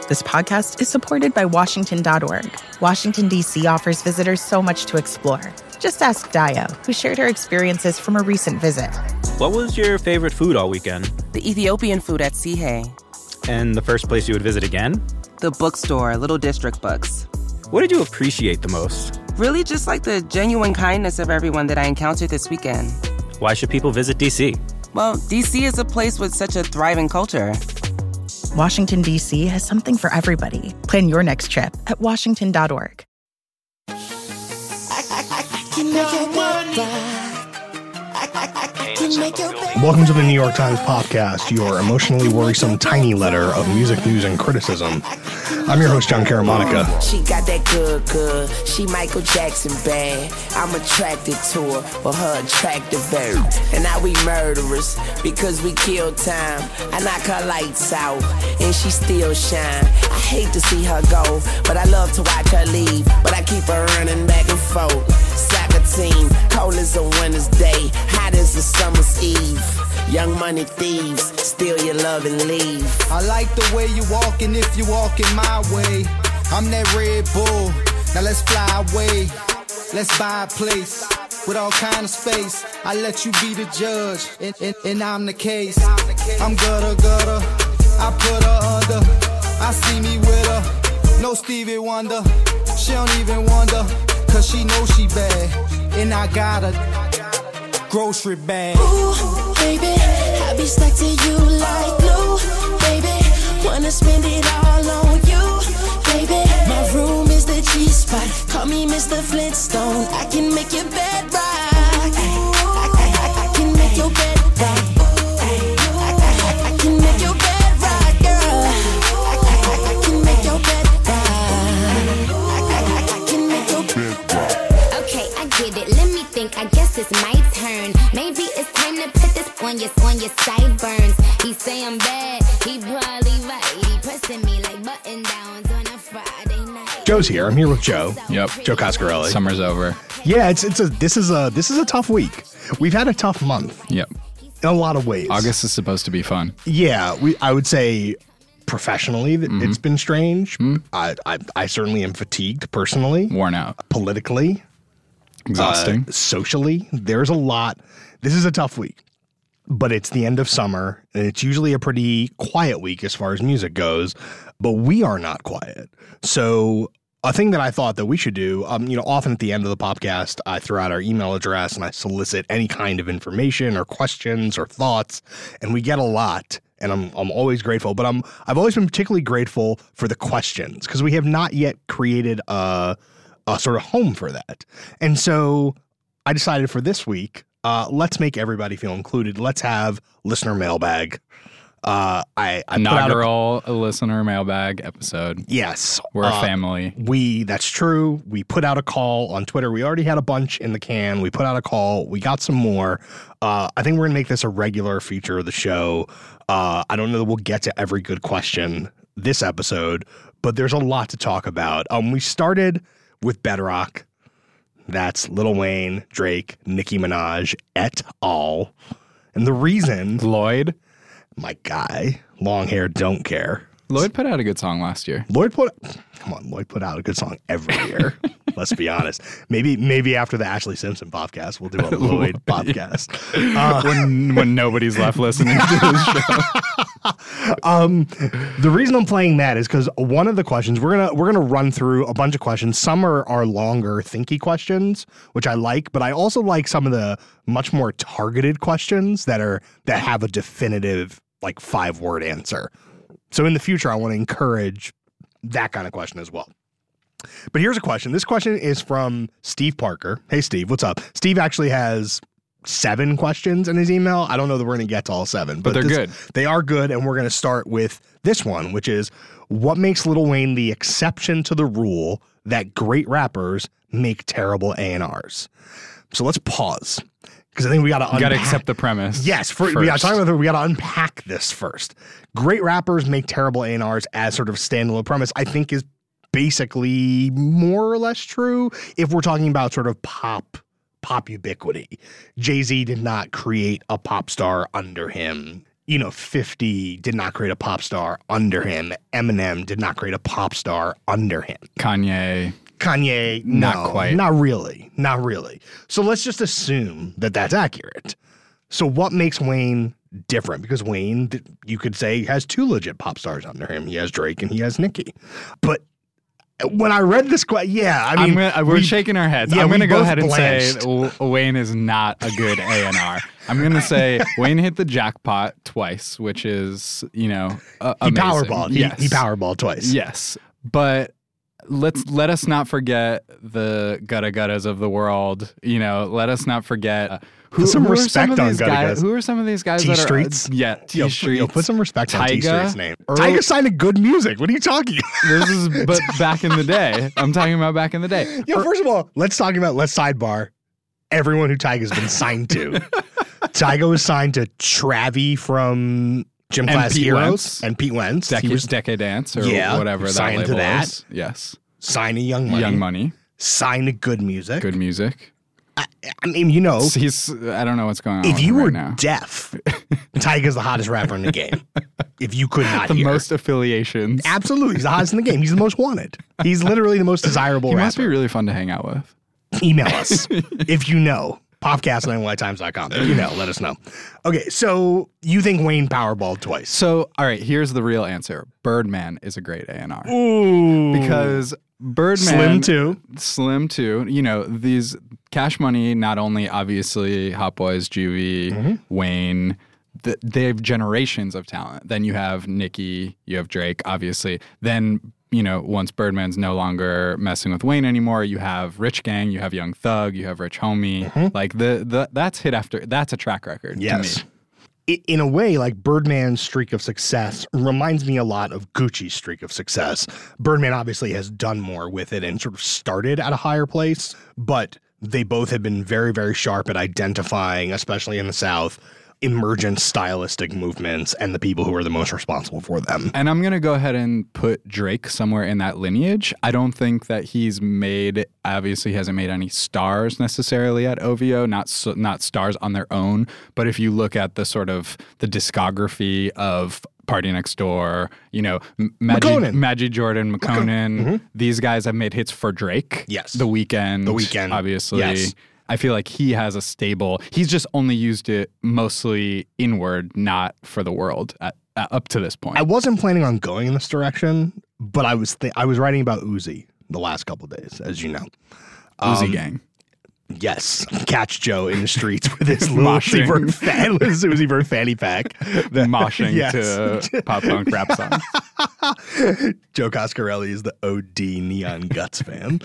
This podcast is supported by Washington.org. Washington, D.C. offers visitors so much to explore. Just ask Dio, who shared her experiences from a recent visit. What was your favorite food all weekend? The Ethiopian food at Sihe. And the first place you would visit again? The bookstore, Little District Books. What did you appreciate the most? Really just like the genuine kindness of everyone that I encountered this weekend. Why should people visit D.C.? Well, D.C. is a place with such a thriving culture. Washington, D.C. has something for everybody. Plan your next trip at Washington.org. Welcome to the New York Times Podcast, your emotionally worrisome tiny letter of music news and criticism. I'm your host, John Caramonica. She got that good. She Michael Jackson bad. I'm attracted to her for her attractive bird. And now we murderers because we kill time. I knock her lights out and she still shine. I hate to see her go, but I love to watch her leave. But I keep her running back and forth. Soccer team, cold as a winter's day, hot as a summer's eve. Young money thieves, steal your love and leave. I like the way you walking if you walking my way. I'm that Red Bull, now let's fly away. Let's buy a place with all kind of space. I let you be the judge, and I'm the case. I'm gutter, I put her under. I see me with her, no Stevie Wonder. She don't even wonder, cause she knows she bad. And I got a grocery bag. Ooh, baby, I be stuck to you like glue. Baby, wanna spend it all on you. Baby, my room is the G-spot. Call me Mr. Flintstone. I can make your bed rock. I can make your bed rock. I can make your bed rock, girl. I can make your bed rock. I can make your bed rock. Okay, I get it. Let me think. I guess it's my turn. Maybe it's time to put this on your sideburns. He say I'm bad. He probably right. He pressing me like button downs on a Friday night. Joe's here. I'm here with Joe. Yep. Joe Coscarelli. Summer's over. Yeah, this is a tough week. We've had a tough month. Yep. In a lot of ways. August is supposed to be fun. Yeah, I would say professionally that it's been strange. I certainly am fatigued personally. Worn out. Politically. Exhausting. Socially. There's a lot. This is a tough week. But it's the end of summer, and it's usually a pretty quiet week as far as music goes. But we are not quiet. So a thing that I thought that we should do, often at the end of the podcast, I throw out our email address and I solicit any kind of information or questions or thoughts, and we get a lot. And I'm always grateful, but I've always been particularly grateful for the questions because we have not yet created a sort of home for that. And so I decided for this week, let's make everybody feel included. Let's have listener mailbag. I Inaugural listener mailbag episode. Yes. We're a family. That's true. We put out a call on Twitter. We already had a bunch in the can. We put out a call. We got some more. I think we're going to make this a regular feature of the show. I don't know that we'll get to every good question this episode, but there's a lot to talk about. We started with Bedrock. That's Lil Wayne, Drake, Nicki Minaj, et al. And the reason... Lloyd. My guy. Long hair, don't care. Lloyd put out a good song last year. Lloyd put out a good song every year. Let's be honest. Maybe after the Ashley Simpson podcast, we'll do a Lloyd podcast. When nobody's left listening to this show. The reason I'm playing that is because one of the questions we're gonna run through a bunch of questions. Some are longer, thinky questions, which I like, but I also like some of the much more targeted questions that have a definitive 5-word answer. So in the future, I want to encourage that kind of question as well. But here's a question. This question is from Steve Parker. Hey, Steve, what's up? Steve actually has 7 questions in his email. I don't know that we're going to get to all 7. But they're good. They are good, and we're going to start with this one, which is, what makes Lil Wayne the exception to the rule that great rappers make terrible A&Rs? So let's pause. Because I think we got to unpack. You got to accept the premise. Yes, we got to unpack this first. Great rappers make terrible A&Rs as sort of standalone premise, I think is basically more or less true if we're talking about sort of pop ubiquity. Jay-Z did not create a pop star under him. 50 did not create a pop star under him. Eminem did not create a pop star under him. Kanye, not quite. Not really. So let's just assume that that's accurate. So what makes Wayne different? Because Wayne, you could say, has two legit pop stars under him. He has Drake and he has Nicki. But when I read this, we're shaking our heads. Yeah, I'm going to go both ahead and blanched. say Wayne is not a good A&R. I'm going to say Wayne hit the jackpot twice, which is, amazing. He powerballed. Yes. He powerballed twice. Yes. But let us not forget the Gutta Guttas of the world. Let us not forget Put some respect on Gutta guys. Guttas. Who are some of these guys T-Streets? T-Streets. Put some respect on Tyga. T-Street's name. Tyga signed a good music. What are you talking about? But back in the day. I'm talking about back in the day. First of all, let's sidebar everyone who Tyga's been signed to. Tyga was signed to Travi from Gym Class Pete Heroes Wentz. and Pete Wentz. Decade Dance or whatever that signed label to that. is. Yes. Signed to Young Money. Young Money. Signed to Good Music. Good music. I mean, I don't know what's going on. If with you him were right now. deaf, Tyga's the hottest rapper in the game. If you could not the hear. most affiliations. Absolutely. He's the hottest in the game. He's the most wanted. He's literally the most desirable He rapper. must be really fun to hang out with. Email us if you know. Popcast@nytimes.com. If you know, let us know. Okay, so you think Wayne powerballed twice. So, all right, here's the real answer. Birdman is a great A&R. Ooh. Because Birdman... Slim too. These Cash Money, not only obviously Hot Boys, Juvie, Wayne... They have generations of talent. Then you have Nicki, you have Drake, obviously. Then, once Birdman's no longer messing with Wayne anymore, you have Rich Gang, you have Young Thug, you have Rich Homie. Like that's hit after. That's a track record to me. In a way, like Birdman's streak of success reminds me a lot of Gucci's streak of success. Birdman obviously has done more with it and sort of started at a higher place, but they both have been very, very sharp at identifying, especially in the South, emergent stylistic movements and the people who are the most responsible for them. And I'm going to go ahead and put Drake somewhere in that lineage. I don't think that obviously hasn't made any stars necessarily at OVO, not stars on their own. But if you look at the sort of the discography of Party Next Door, Magic Jordan, McConan, these guys have made hits for Drake. Yes. The Weeknd, obviously. Yes. I feel like he has a stable. He's just only used it mostly inward, not for the world up to this point. I wasn't planning on going in this direction, but I was writing about Uzi the last couple of days, as you know. Uzi Gang. Yes, catch Joe in the streets with his little Uzi Vert fanny pack, moshing to pop punk rap songs. Joe Coscarelli is the OD Neon Guts fan.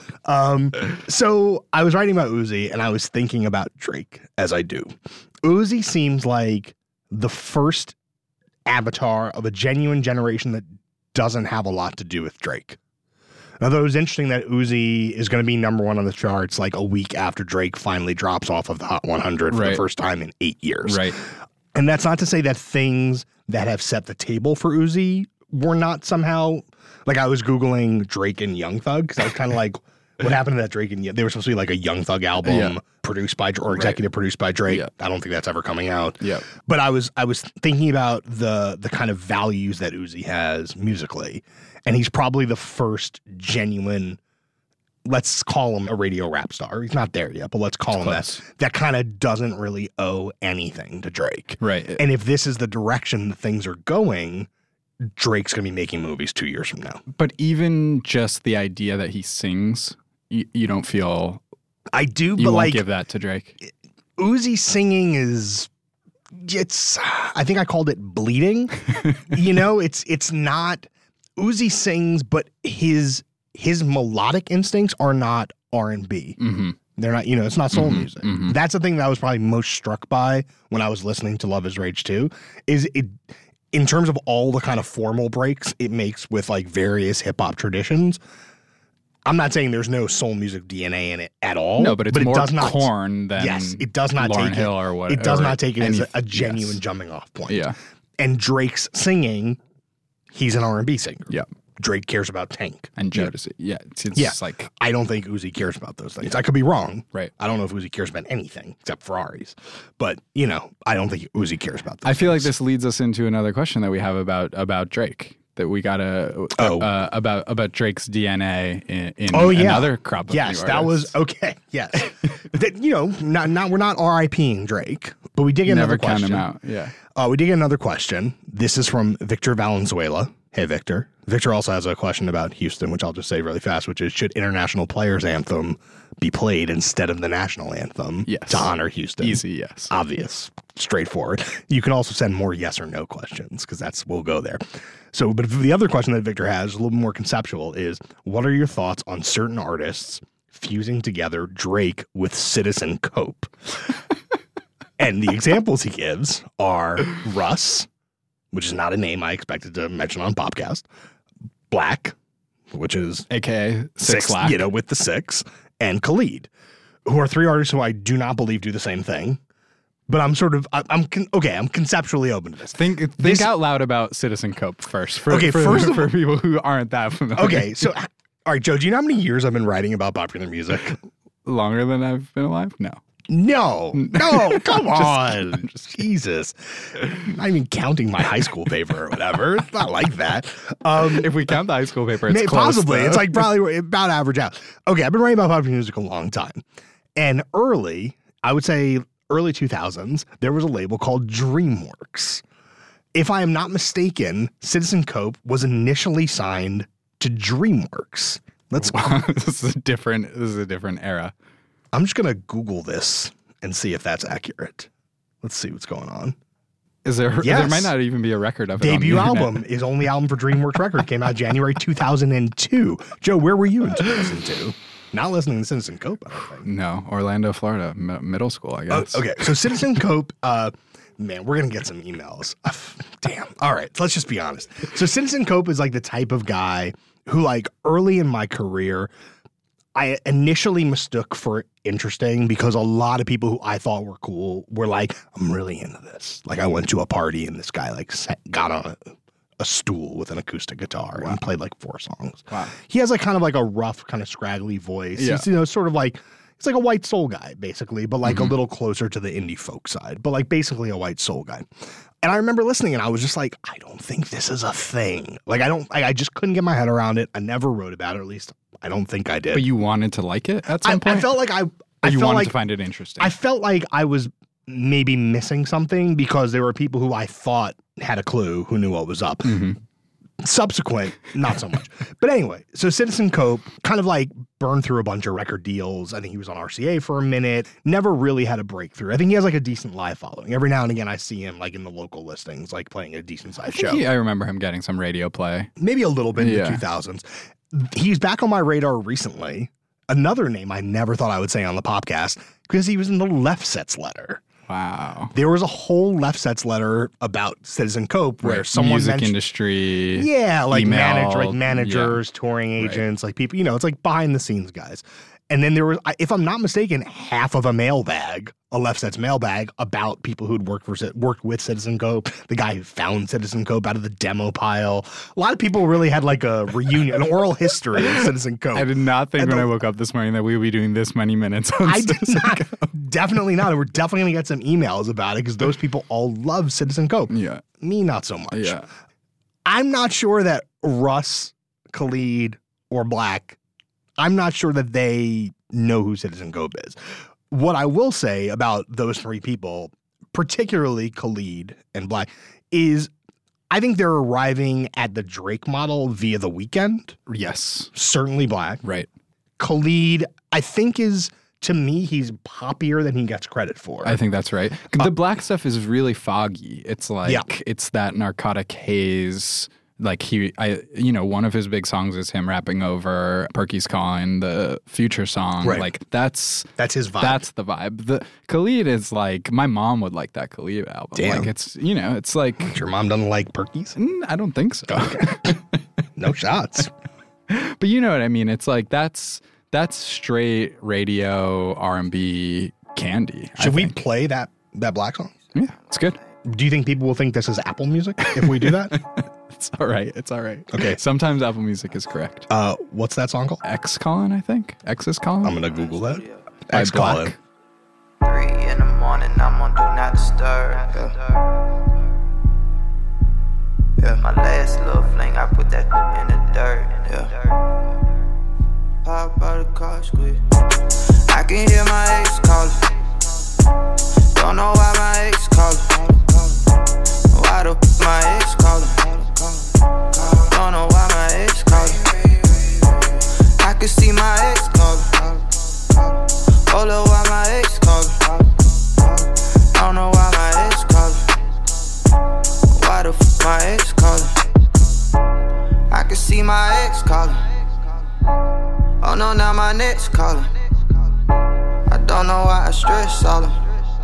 So I was writing about Uzi and I was thinking about Drake, as I do. Uzi seems like the first avatar of a genuine generation that doesn't have a lot to do with Drake. Now, though, it was interesting that Uzi is going to be number one on the charts like a week after Drake finally drops off of the Hot 100 for the first time in 8 years. Right. And that's not to say that things that have set the table for Uzi were not somehow... Like, I was Googling Drake and Young Thug because I was kind of like, what happened to that Drake and... They were supposed to be like a Young Thug album produced by... or executive produced by Drake. Yeah. I don't think that's ever coming out. Yeah. But I was thinking about the kind of values that Uzi has musically. And he's probably the first genuine, let's call him a radio rap star. He's not there yet, but let's call him that kind of doesn't really owe anything to Drake. Right. And if this is the direction things are going, Drake's going to be making movies 2 years from now. But even just the idea that he sings, you don't feel... I do, you but won't like... give that to Drake. Uzi singing is... I think I called it bleeding. It's not... Uzi sings, but his melodic instincts are not R&B. Mm-hmm. They're not, it's not soul music. Mm-hmm. That's the thing that I was probably most struck by when I was listening to Love Is Rage 2, is it, in terms of all the kind of formal breaks it makes with like various hip hop traditions. I'm not saying there's no soul music DNA in it at all. No, but it more does not Korn than it does not Lauryn take Hill or what. It does not take it as a genuine jumping off point. Yeah. And Drake's singing, he's an R&B singer. Yeah. Drake cares about Tank. And Jodeci. Yeah. It's like, I don't think Uzi cares about those things. I could be wrong. Right. I don't know if Uzi cares about anything except Ferraris. But, I don't think Uzi cares about those I feel things. like this leads us into another question that we have about Drake. That we gotta about Drake's DNA in another crop of new Yes, that artists. was okay. Yes, we're not RIPing Drake, but we did get Never another question. count him out. Yeah. We did get another question. This is from Victor Valenzuela. Hey, Victor. Victor also has a question about Houston, which I'll just say really fast, which is, should International Players Anthem be played instead of the national anthem Yes. to honor Houston? Easy, yes. Obvious, straightforward. You can also send more yes or no questions because we'll go there. So, but the other question that Victor has, a little more conceptual, is what are your thoughts on certain artists fusing together Drake with Citizen Cope? And the examples he gives are Russ, which is not a name I expected to mention on Popcast, Black, which is AKA Six Lack. with the 6, and Khalid, who are 3 artists who I do not believe do the same thing. But I'm I'm conceptually open to this. Think out loud about Citizen Cope first. For people who aren't that familiar. Okay, so all right, Joe, do you know how many years I've been writing about popular music? Longer than I've been alive? No. No, come on. Jesus. I'm not even counting my high school paper or whatever. It's not like that. If we count the high school paper, it's close, possibly. though. It's like probably about average out. Okay, I've been writing about popular music a long time. And I would say early 2000s, there was a label called DreamWorks. If I am not mistaken, Citizen Cope was initially signed to DreamWorks. This is a different era. I'm just going to Google this and see if that's accurate. Let's see what's going on. There might not even be a record of it. Debut on the internet. album is only album for DreamWorks Record. Came out January 2002. Joe, where were you in 2002? Not listening to Citizen Cope, I don't think. No, Orlando, Florida, middle school, I guess. Okay, so Citizen Cope, man, we're going to get some emails. Damn. All right, let's just be honest. So Citizen Cope is like the type of guy who, like, early in my career, I initially mistook for interesting because a lot of people who I thought were cool were like, I'm really into this. Like, I went to a party and this guy like got on a stool with an acoustic guitar and played like 4 songs. Wow. He has like kind of like a rough, kind of scraggly voice. Yeah. He's, sort of like, it's like a white soul guy, basically, but like a little closer to the indie folk side, but like basically a white soul guy. And I remember listening and I was just like, I don't think this is a thing. Like, I just couldn't get my head around it. I never wrote about it, or at least I don't think I did. But you wanted to like it at some point? I felt like you wanted to find it interesting. I felt like I was maybe missing something because there were people who I thought had a clue who knew what was up. Subsequent, not so much. But anyway, so Citizen Cope kind of like burned through a bunch of record deals. I think he was on RCA for a minute. Never really had a breakthrough. I think he has like a decent live following. Every now and again, I see him like in the local listings, like playing a decent sized show. I remember him getting some radio play. Maybe a little bit in the 2000s. He's back on my radar recently. Another name I never thought I would say on the podcast because he was in the Left Sets letter. Wow. There was a whole Left Sets letter about Citizen Cope where someone music mentioned industry. Yeah, like email, managers, touring agents, like people, it's like behind the scenes guys. And then there was, if I'm not mistaken, half of a mailbag, a Left Sets mailbag about people who'd worked with Citizen Cope, the guy who found Citizen Cope out of the demo pile. A lot of people really had like a reunion, an oral history of Citizen Cope. I did not think when I woke up this morning that we would be doing this many minutes on I did Citizen not. Cope. Definitely not. And we're definitely going to get some emails about it because those people all love Citizen Cope. Yeah. Me, not so much. Yeah. I'm not sure that Russ, Khalid, or Black, I'm not sure that they know who Citizen Cope is. What I will say about those 3 people, particularly Khalid and Black, is I think they're arriving at the Drake model via The Weeknd. Yes. Certainly Black. Right. Khalid, I think to me, he's poppier than he gets credit for. I think that's right. The Black stuff is really foggy. It's like, it's that narcotic haze. Like one of his big songs is him rapping over Perky's Calling, the Future song. Right. Like that's his vibe. That's the vibe. The Khalid is like, my mom would like that Khalid album. Damn. Like it's like. Your mom doesn't like Perky's? I don't think so. Okay. No shots. But you know what I mean? It's like that's straight radio R&B candy. Should we play that Black song? Yeah, it's good. Do you think people will think this is Apple Music if we do that? It's all right. It's all right. Okay. Sometimes Apple Music is correct. What's that song called? X Colin, I think. X is Colin. I'm gonna Google that. By X Colin. Black. 3 in the morning, I'm on do not disturb. Yeah, my last little fling, I put that in the dirt. Yeah. Pop out the car, squeeze. I can hear my ex calling. Don't know why my ex calling. Why the my ex calling? Don't know why my ex calling. I can see my ex calling. Hold up, why my ex calling? Don't know why my ex calling. Why the my ex calling? I can see my ex calling. Oh no, now my next calling. I don't know why I stress all them.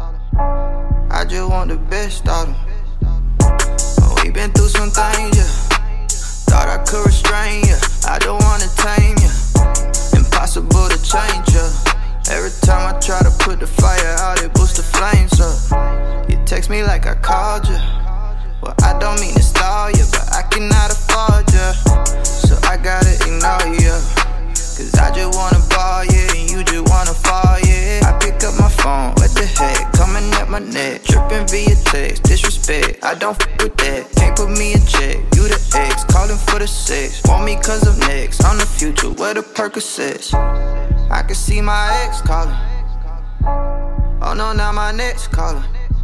I just want the best out of them. Oh, we been through some things, yeah. Thought I could restrain ya. I don't wanna tame ya. Impossible to change ya. Every time I try to put the fire out, it boosts the flames up. You text me like I called ya. Well, I don't mean to stall ya, but I cannot afford ya. So I gotta ignore ya. Cause I just wanna ball, yeah, and you just wanna fall, yeah. I pick up my phone, what the heck, coming at my neck. Tripping via text, disrespect, I don't fuck with that. Can't put me in check, you the ex, calling for the sex. Want me cause of next, I'm the future, where the Percocets. I can see my ex calling. Oh no, now my next calling.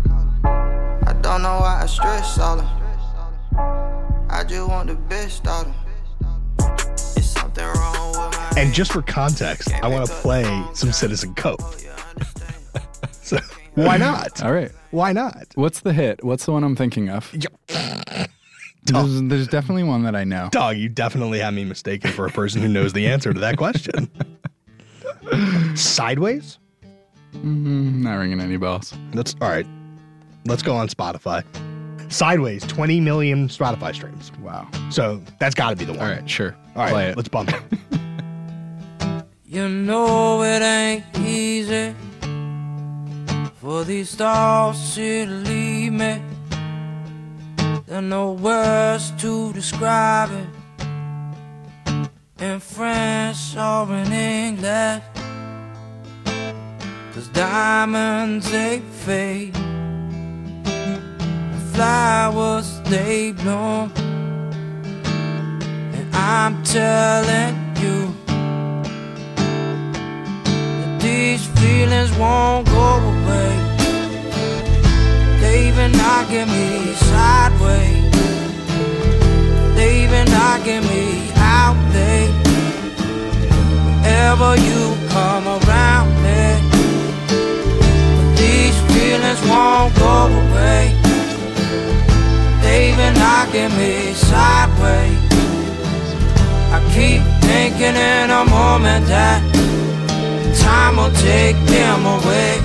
I don't know why I stress all them. I just want the best out of them. It's something wrong with my And just for context, I want to play some Citizen Cope. So why not? All right. Why not? What's the hit? What's the one I'm thinking of? There's definitely one that I know. Dog, you definitely have me mistaken for a person who knows the answer to that question. Sideways? Not ringing any bells. That's all right. Let's go on Spotify. Sideways, 20 million Spotify streams. Wow. So that's got to be the one. All right, sure. All right, Play it. let's bump it. You know it ain't easy for these thoughts to leave me. There are no words to describe it in French or in English. 'Cause diamonds they fade, and flowers they bloom, and I'm telling you that these feelings won't go away. They even knocking me sideways. They even knocking me out there. Whenever you come around me, but these feelings won't go away. They even knocking me sideways. I keep thinking in a moment that time will take them away.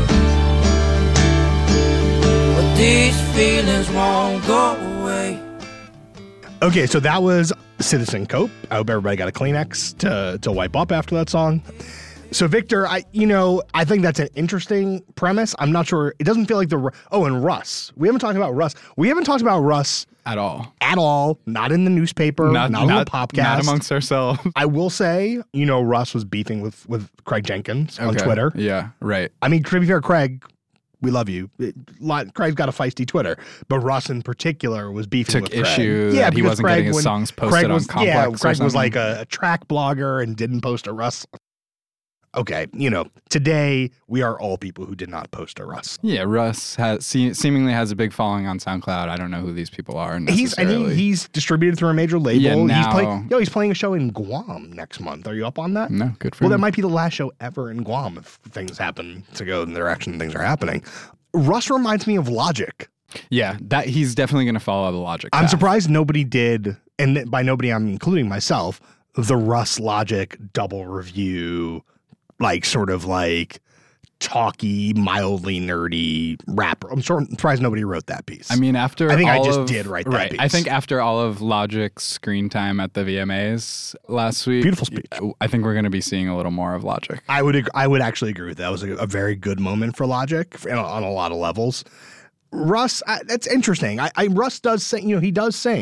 But these feelings won't go away. Okay, so that was Citizen Cope. I hope everybody got a Kleenex to wipe up after that song. So Victor, I think that's an interesting premise. I'm not sure. It doesn't feel like and Russ. We haven't talked about Russ. We haven't talked about Russ at all. At all. Not in the newspaper. Not on the podcast. Not amongst ourselves. I will say, Russ was beefing with Craig Jenkins on Twitter. Yeah, right. I mean, to be fair, Craig, we love you. Craig's got a feisty Twitter, but Russ in particular was beefing with Craig. Took issue that he wasn't getting his songs posted on Complex. Yeah, Craig was like a track blogger and didn't post a Russ. Okay, today we are all people who did not post a Russ. Yeah, Russ seemingly has a big following on SoundCloud. I don't know who these people are necessarily. He's distributed through a major label. Yeah, now, he's playing a show in Guam next month. Are you up on that? No, good for him. Well, that might be the last show ever in Guam if things happen to go in the direction things are happening. Russ reminds me of Logic. Yeah, that he's definitely going to follow the Logic path. I'm surprised nobody did, and by nobody I'm including myself, the Russ Logic double review, sort of talky, mildly nerdy rapper. I'm surprised nobody wrote that piece. I mean, I did write that piece. I think after all of Logic's screen time at the VMAs last week, beautiful speech. I think we're going to be seeing a little more of Logic. I would actually agree with that. It was a very good moment for Logic on a lot of levels. Russ, that's interesting. Russ does sing. He does sing.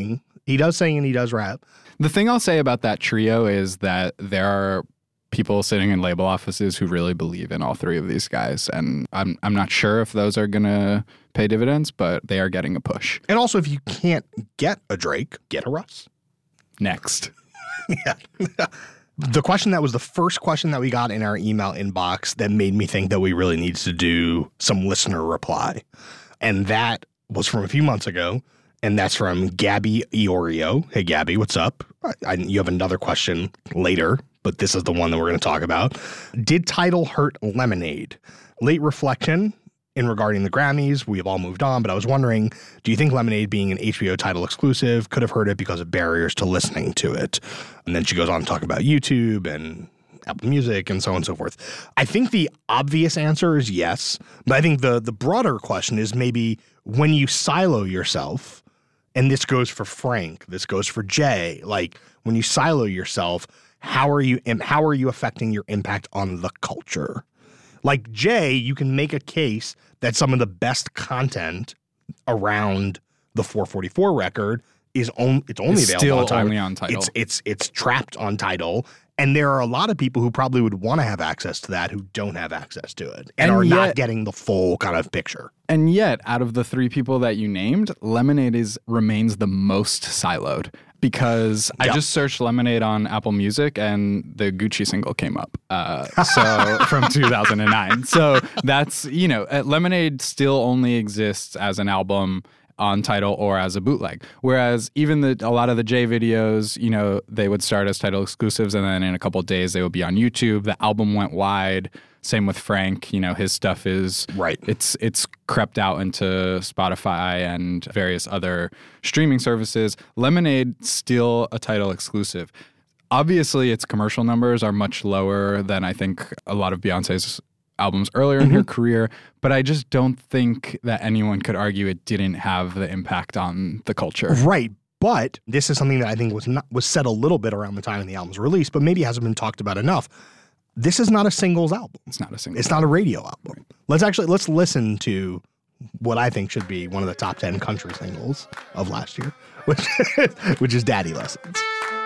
He does sing and he does rap. The thing I'll say about that trio is that there are people sitting in label offices who really believe in all three of these guys. And I'm not sure if those are going to pay dividends, but they are getting a push. And also, if you can't get a Drake, get a Russ. Next. Yeah. The question that was the first question that we got in our email inbox that made me think that we really need to do some listener reply. And that was from a few months ago. And that's from Gabby Iorio. Hey, Gabby, what's up? You have another question later, but this is the one that we're going to talk about. Did Tidal hurt Lemonade? Late reflection in regarding the Grammys. We've all moved on, but I was wondering, do you think Lemonade being an HBO Tidal exclusive could have hurt it because of barriers to listening to it? And then she goes on to talk about YouTube and Apple Music and so on and so forth. I think the obvious answer is yes, but I think the broader question is maybe when you silo yourself, and this goes for Frank, this goes for Jay, like when you silo yourself, how are you affecting your impact on the culture? Like Jay, you can make a case that some of the best content around the 444 record is only available on Tidal. Only on Tidal. It's trapped on Tidal. And there are a lot of people who probably would want to have access to that who don't have access to it and are not getting the full kind of picture. And yet, out of the three people that you named, Lemonade remains the most siloed because I just searched Lemonade on Apple Music and the Gucci single came up. So from 2009. So that's, Lemonade still only exists as an album on Tidal or as a bootleg. Whereas even a lot of the J videos, they would start as Tidal exclusives and then in a couple of days they would be on YouTube. The album went wide. Same with Frank. His stuff is right. It's crept out into Spotify and various other streaming services. Lemonade still a Tidal exclusive. Obviously, its commercial numbers are much lower than I think a lot of Beyonce's albums earlier in her career, but I just don't think that anyone could argue it didn't have the impact on the culture. Right. But this is something that I think was said a little bit around the time of the album's release, but maybe hasn't been talked about enough. This is not a singles album. It's not a single. It's not a radio album. Let's listen to what I think should be one of the top 10 country singles of last year, which is Daddy Lessons.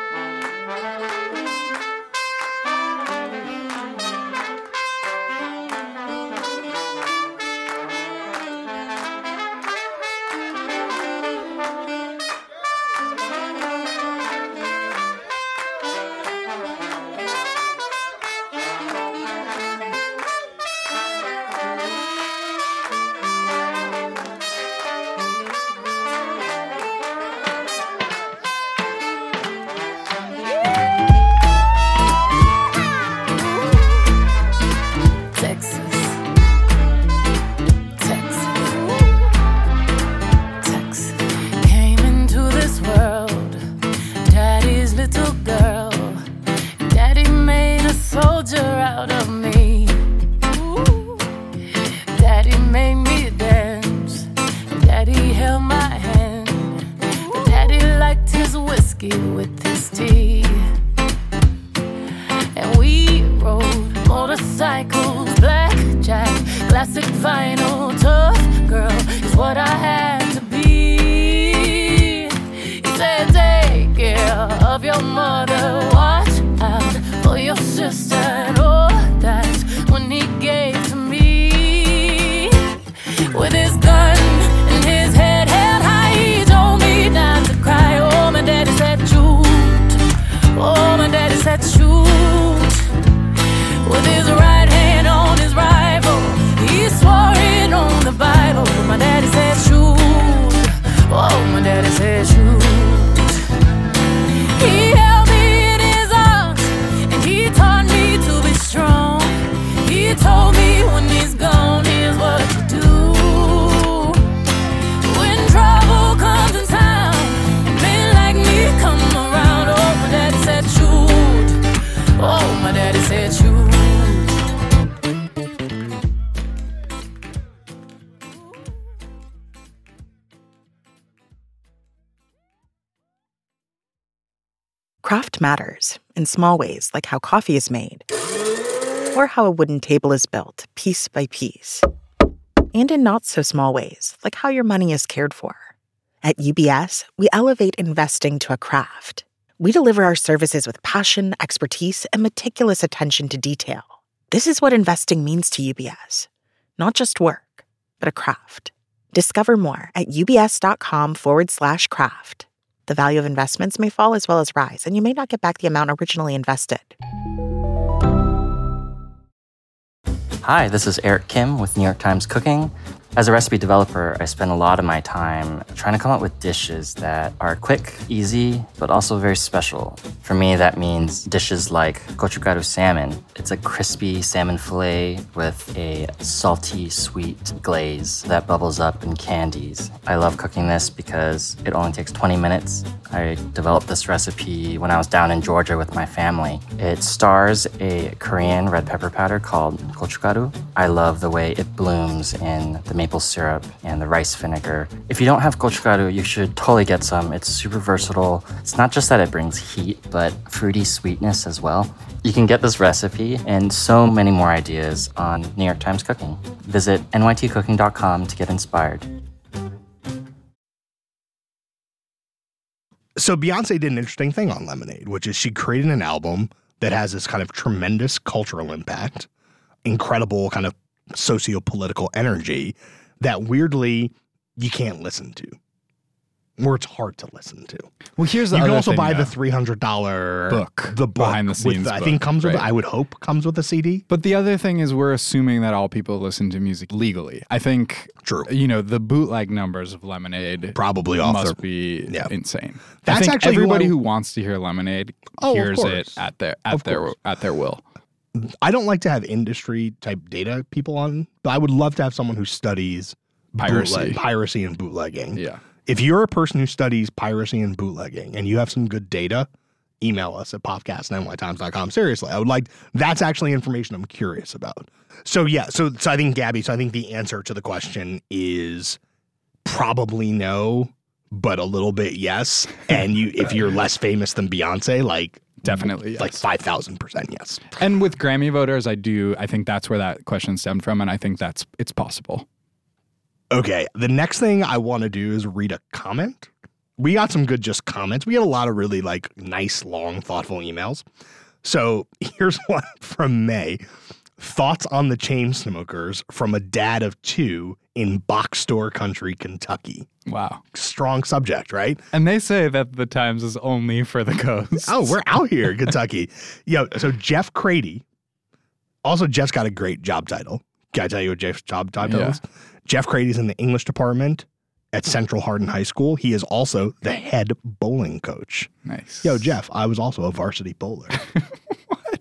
Craft matters in small ways, like how coffee is made, or how a wooden table is built piece by piece, and in not so small ways, like how your money is cared for. At UBS, we elevate investing to a craft. We deliver our services with passion, expertise, and meticulous attention to detail. This is what investing means to UBS. Not just work, but a craft. Discover more at ubs.com/craft. The value of investments may fall as well as rise, and you may not get back the amount originally invested. Hi, this is Eric Kim with New York Times Cooking. As a recipe developer, I spend a lot of my time trying to come up with dishes that are quick, easy, but also very special. For me, that means dishes like gochugaru salmon. It's a crispy salmon fillet with a salty, sweet glaze that bubbles up in candies. I love cooking this because it only takes 20 minutes. I developed this recipe when I was down in Georgia with my family. It stars a Korean red pepper powder called gochugaru. I love the way it blooms in the maple syrup and the rice vinegar. If you don't have gochugaru, you should totally get some. It's super versatile. It's not just that it brings heat, but fruity sweetness as well. You can get this recipe and so many more ideas on New York Times Cooking. Visit nytcooking.com to get inspired. So Beyonce did an interesting thing on Lemonade, which is she created an album that has this kind of tremendous cultural impact, incredible kind of socio-political energy that weirdly you can't listen to, or it's hard to listen to. Well, here's the you other can also thing, buy though. the $300 book, the book behind the scenes with, I book, think comes with, right? I would hope comes with a CD. But the other thing is we're assuming that all people listen to music legally. I think, true. You know, the bootleg numbers of Lemonade probably must be insane. That's I think actually everybody who wants to hear Lemonade hears of it course. at their will. I don't like to have industry type data people on, but I would love to have someone who studies piracy and bootlegging. Yeah. If you're a person who studies piracy and bootlegging and you have some good data, email us at popcast@nytimes.com. Seriously, that's actually information I'm curious about. So I think Gabby, I think the answer to the question is probably no, but a little bit yes. And if you're less famous than Beyonce, definitely yes. 5,000% yes. And with Grammy voters, I think that's where that question stemmed from, and I think it's possible. Okay, the next thing I want to do is read a comment. We got some good just comments. We had a lot of really nice, long, thoughtful emails. So here's one from May. Thoughts on the Chainsmokers from a dad of two in Box Store Country, Kentucky. Wow. Strong subject, right? And they say that the Times is only for the coast. Oh, we're out here in Kentucky. So Jeff Crady. Also, Jeff's got a great job title. Can I tell you what Jeff's job title is? Jeff Crady's in the English department at Central Hardin High School. He is also the head bowling coach. Nice. Yo, Jeff, I was also a varsity bowler. What?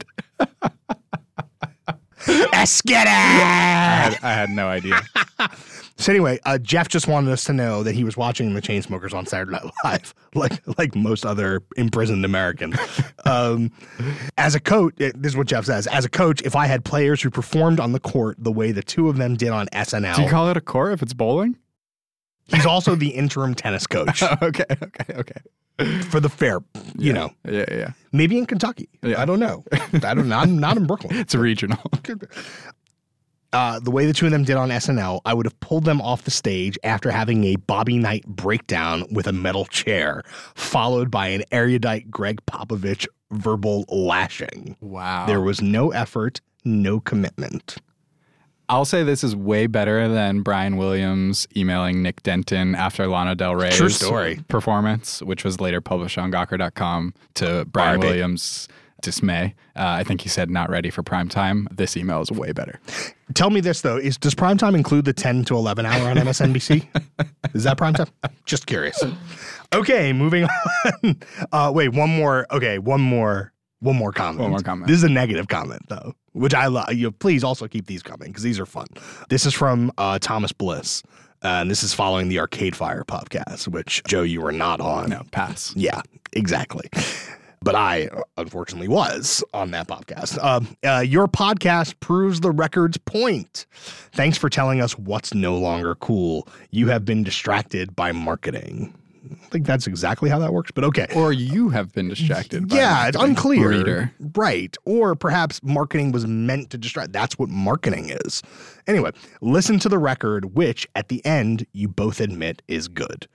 Let's get it! I had no idea. So anyway, Jeff just wanted us to know that he was watching the Chainsmokers on Saturday Night Live, like most other imprisoned Americans. As a coach, this is what Jeff says. As a coach, if I had players who performed on the court the way the two of them did on SNL. Do you call it a court if it's bowling? He's also the interim tennis coach. Okay. For the fair, you know. Yeah. Maybe in Kentucky. Yeah. I don't know. I'm not in Brooklyn. It's regional. The way the two of them did on SNL, I would have pulled them off the stage after having a Bobby Knight breakdown with a metal chair, followed by an erudite Greg Popovich verbal lashing. Wow. There was no effort, no commitment. I'll say this is way better than Brian Williams emailing Nick Denton after Lana Del Rey's performance, which was later published on Gawker.com to Brian Williams' dismay. I think he said not ready for prime time. This email is way better. Tell me this, though. Does prime time include the 10 to 11 hour on MSNBC? Is that prime time? Just curious. Okay, moving on. Wait, one more comment. One more comment. This is a negative comment, though, which I love. Please also keep these coming because these are fun. This is from Thomas Bliss. And this is following the Arcade Fire podcast, which, Joe, you were not on. No, pass. Yeah, exactly. But I, unfortunately, was on that podcast. Your podcast proves the record's point. Thanks for telling us what's no longer cool. You have been distracted by marketing. I think that's exactly how that works, but okay. Or you have been distracted by marketing. It's unclear. Reader. Right. Or perhaps marketing was meant to distract. That's what marketing is. Anyway, listen to the record, which at the end you both admit is good.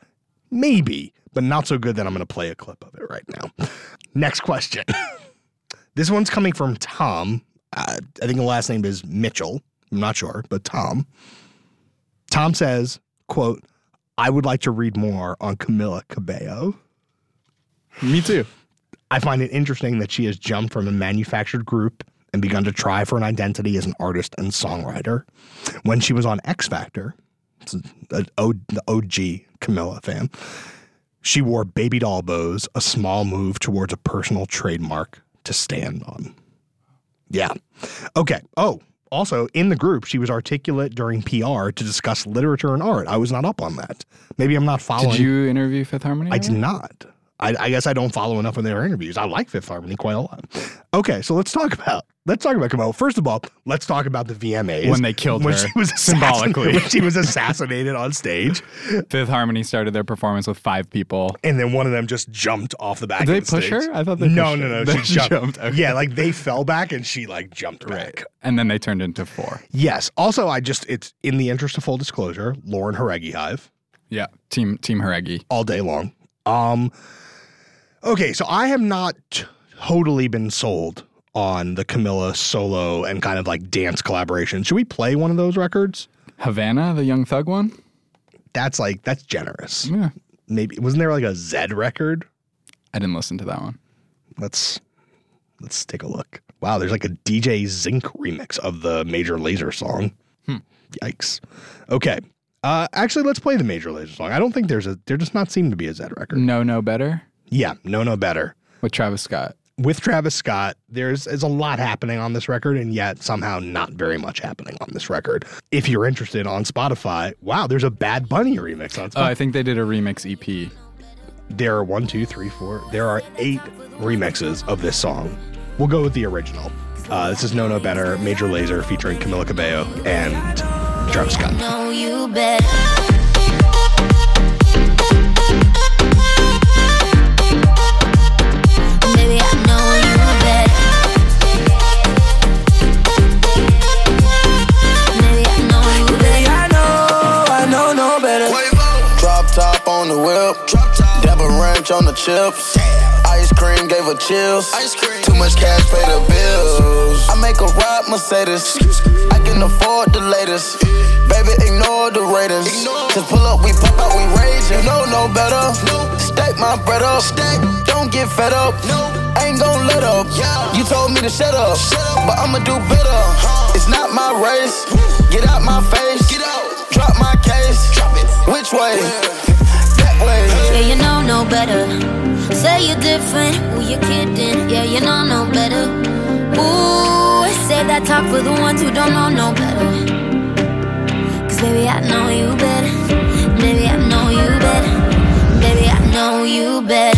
Maybe, but not so good that I'm going to play a clip of it right now. Next question. This one's coming from Tom. I think the last name is Mitchell. I'm not sure, but Tom. Tom says, quote, I would like to read more on Camila Cabello. Me too. I find it interesting that she has jumped from a manufactured group and begun to try for an identity as an artist and songwriter. When she was on X Factor, the OG Camila fan, she wore baby doll bows, a small move towards a personal trademark to stand on. Yeah. Okay. Oh, also in the group, she was articulate during PR to discuss literature and art. I was not up on that. Maybe I'm not following. Did you interview Fifth Harmony? I did not. I guess I don't follow enough of their interviews. I like Fifth Harmony quite a lot. Okay, so let's talk about Camila. First of all, let's talk about the VMAs. When they killed her, she was symbolically. When she was assassinated on stage. Fifth Harmony started their performance with 5 people. And then one of them just jumped off the back of the Did they push stage. her? I thought they pushed her. No. They She jumped. Okay. Yeah, like they fell back and she like jumped back. And then they turned into 4. Yes. Also, it's in the interest of full disclosure, Lauren Haregi Hive. Yeah, Team Haregi. All day long. Okay, so I have not totally been sold on the Camila solo and kind of like dance collaboration. Should we play one of those records? Havana, the Young Thug one? That's generous. Yeah. Maybe. Wasn't there like a Zed record? I didn't listen to that one. Let's take a look. Wow, there's like a DJ Zinc remix of the Major Lazer song. Yikes. Okay. Actually, let's play the Major Lazer song. I don't think there does not seem to be a Zed record. No Better? Yeah, No Better. With Travis Scott. With Travis Scott, there's a lot happening on this record, and yet somehow not very much happening on this record. If you're interested on Spotify, wow, there's a Bad Bunny remix on Spotify. Oh, I think they did a remix EP. There are 1, 2, 3, 4. There are 8 remixes of this song. We'll go with the original. This is No Better, Major Lazer featuring Camila Cabello and Travis Scott. Know you better. On the whip, dab a ranch on the chips. Ice cream gave her chills. Too much cash, pay the bills. I make a ride Mercedes. I can afford the latest. Baby, ignore the Raiders. Cause pull up, we pop out, we raging. No better. Stack my bread up. Don't get fed up. Ain't gon' let up. You told me to shut up, but I'ma do better. It's not my race. Get out my face. Drop my case. Which way? Yeah, you know no better. Say you're different, who you kidding? Yeah, you know no better. Ooh, say that talk for the ones who don't know no better. Cause baby, I know you better. Baby, I know you better. Baby, I know you better.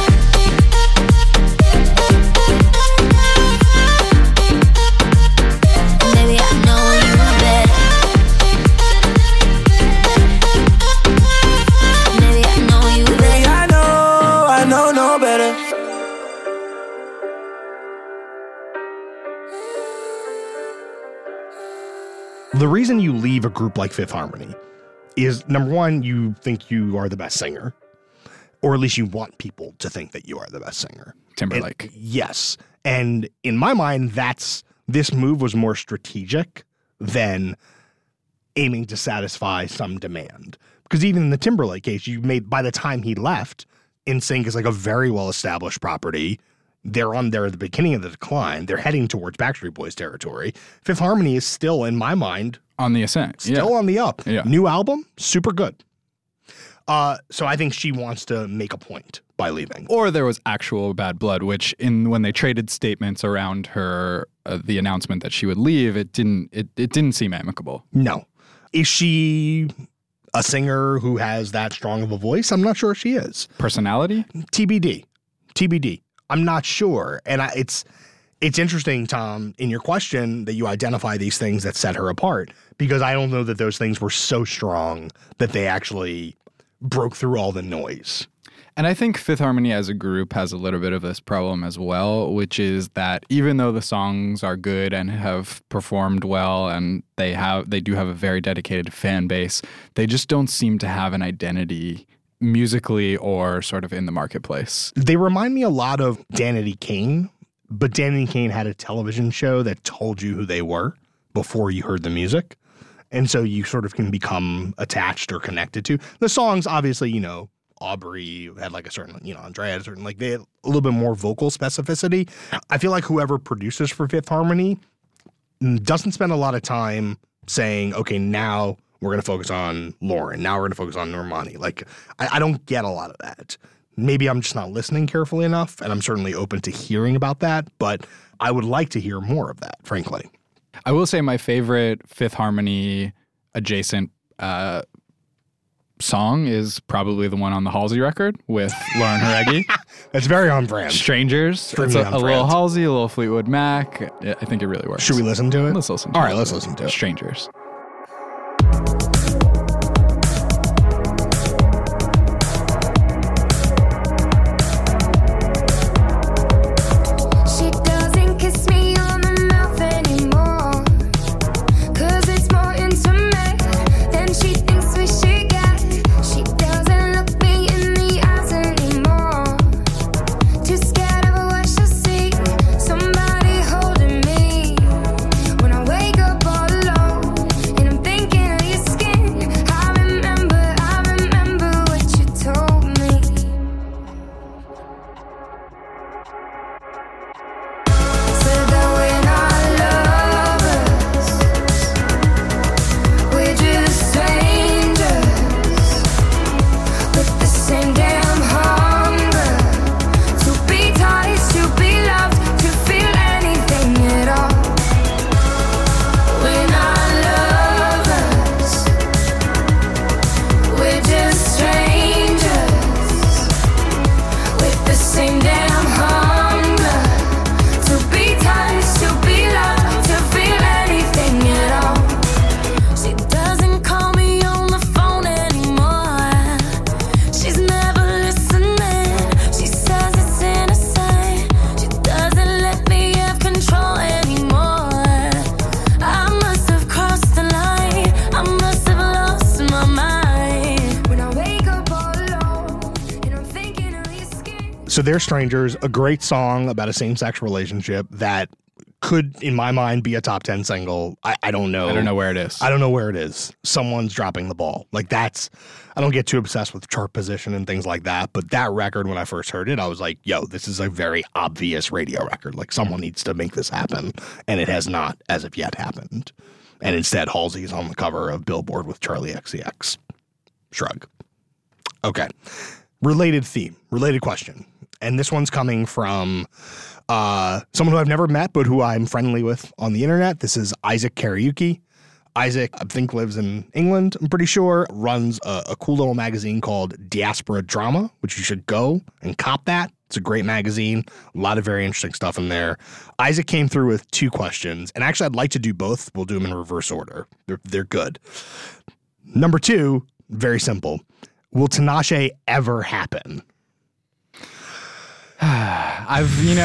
The reason you leave a group like Fifth Harmony is, number one, you think you are the best singer, or at least you want people to think that you are the best singer. Timberlake. And, yes. And in my mind, this move was more strategic than aiming to satisfy some demand. Because even in the Timberlake case, by the time he left, NSYNC is like a very well-established property. They're at the beginning of the decline. They're heading towards Backstreet Boys territory. Fifth Harmony is still, in my mind, on the ascent. Still on the up. Yeah. New album, super good. So I think she wants to make a point by leaving. Or there was actual bad blood, which when they traded statements around her, the announcement that she would leave, it didn't seem amicable. No. Is she a singer who has that strong of a voice? I'm not sure she is. Personality? TBD. I'm not sure. And it's interesting, Tom, in your question that you identify these things that set her apart, because I don't know that those things were so strong that they actually broke through all the noise. And I think Fifth Harmony as a group has a little bit of this problem as well, which is that even though the songs are good and have performed well and they do have a very dedicated fan base, they just don't seem to have an identity musically or sort of in the marketplace. They remind me a lot of Danity Kane, but Danity Kane had a television show that told you who they were before you heard the music. And so you sort of can become attached or connected to. The songs, obviously, you know, Aubrey had like a certain, you know, Andrea had a certain, like they had a little bit more vocal specificity. I feel like whoever produces for Fifth Harmony doesn't spend a lot of time saying, okay, now we're going to focus on Lauren. Now we're going to focus on Normani. Like, I don't get a lot of that. Maybe I'm just not listening carefully enough, and I'm certainly open to hearing about that, but I would like to hear more of that, frankly. I will say my favorite Fifth Harmony adjacent song is probably the one on the Halsey record with Lauren Jareggi. That's very on brand. Strangers. It's a little Halsey, a little Fleetwood Mac. I think it really works. Should we listen to it? Let's listen to it. All right, let's listen to it. Strangers. So they're Strangers, a great song about a same-sex relationship that could, in my mind, be a top 10 single. I don't know. I don't know where it is. I don't know where it is. Someone's dropping the ball. Like that's, I don't get too obsessed with chart position and things like that. But that record, when I first heard it, I was like, yo, this is a very obvious radio record. Like someone needs to make this happen. And it has not, as of yet, happened. And instead, Halsey is on the cover of Billboard with Charlie XCX. Shrug. Okay. Related theme, related question. And this one's coming from someone who I've never met, but who I'm friendly with on the internet. This is Isaac Kariuki. Isaac, I think, lives in England, I'm pretty sure, runs a cool little magazine called Diaspora Drama, which you should go and cop that. It's a great magazine. A lot of very interesting stuff in there. Isaac came through with 2 questions, and actually I'd like to do both. We'll do them in reverse order. They're good. Number 2, very simple. Will Tinashe ever happen? I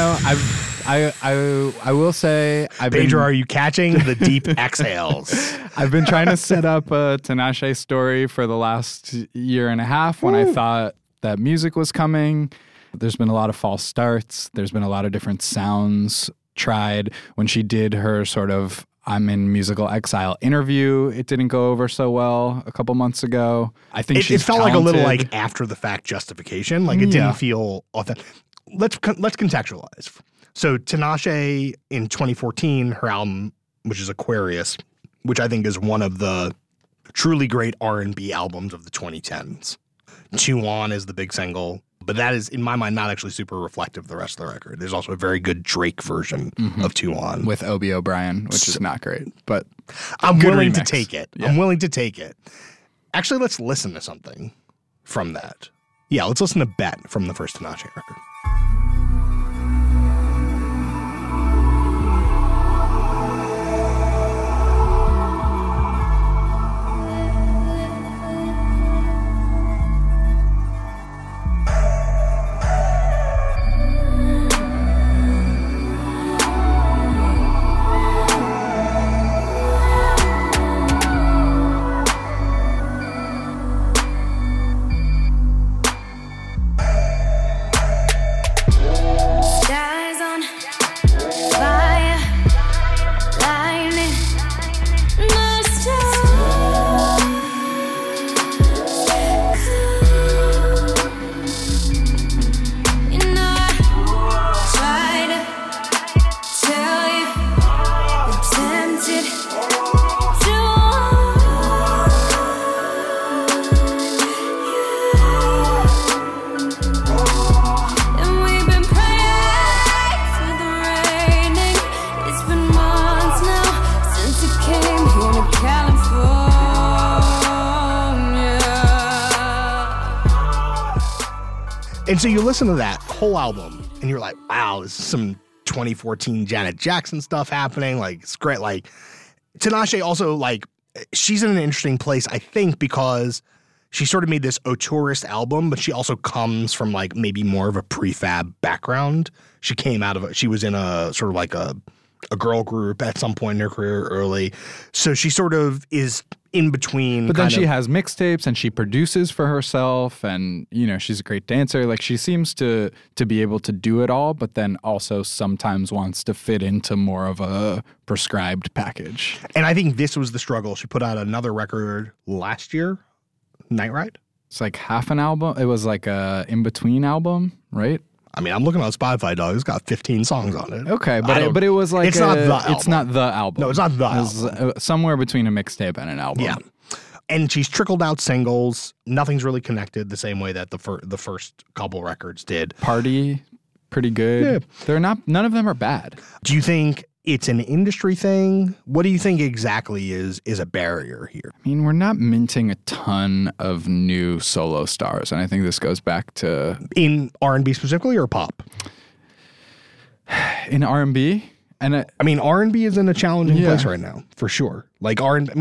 will say Pedro, are you catching the deep exhales? I've been trying to set up a Tinashe story for the last year and a half when I thought that music was coming. There's been a lot of false starts. There's been a lot of different sounds tried. When she did her sort of I'm in musical exile interview, it didn't go over so well a couple months ago. I think it felt like a little like after the fact justification. Like it didn't feel authentic. Let's contextualize. So Tinashe in 2014, her album, which is Aquarius, which I think is one of the truly great R&B albums of the 2010s. 2 On is the big single, but that is, in my mind, not actually super reflective of the rest of the record. There's also a very good Drake version of 2 On. With Obie O'Brien, which is not great, but I'm willing remix. to take it. Yeah. I'm willing to take it. Actually, let's listen to something from that. Yeah, let's listen to Bet from the first Tinashe record. And so you listen to that whole album and you're like, wow, this is some 2014 Janet Jackson stuff happening. Like, it's great. Like, Tinashe also, like, she's in an interesting place, I think, because she sort of made this auteurist album, but she also comes from, like, maybe more of a prefab background. She came out of she was in a sort of like a girl group at some point in her career early. So she sort of is in between. But then she has mixtapes and she produces for herself, and, you know, she's a great dancer. Like, she seems to be able to do it all, but then also sometimes wants to fit into more of a prescribed package. And I think this was the struggle. She put out another record last year, Night Ride. It's like half an album. It was like a in-between album, right? I mean, I'm looking on Spotify, dog. It's got 15 songs on it. Okay, but it was like it's not the album. It's not the album. No, it's not the album. It's somewhere between a mixtape and an album. Yeah, and she's trickled out singles. Nothing's really connected the same way that the first couple records did. Party, pretty good. Yeah. They're not. None of them are bad. Do you think it's an industry thing? What do you think exactly is a barrier here? I mean, we're not minting a ton of new solo stars, and I think this goes back to in R&B specifically or pop. In R&B, and I mean, R&B is in a challenging place right now for sure. Like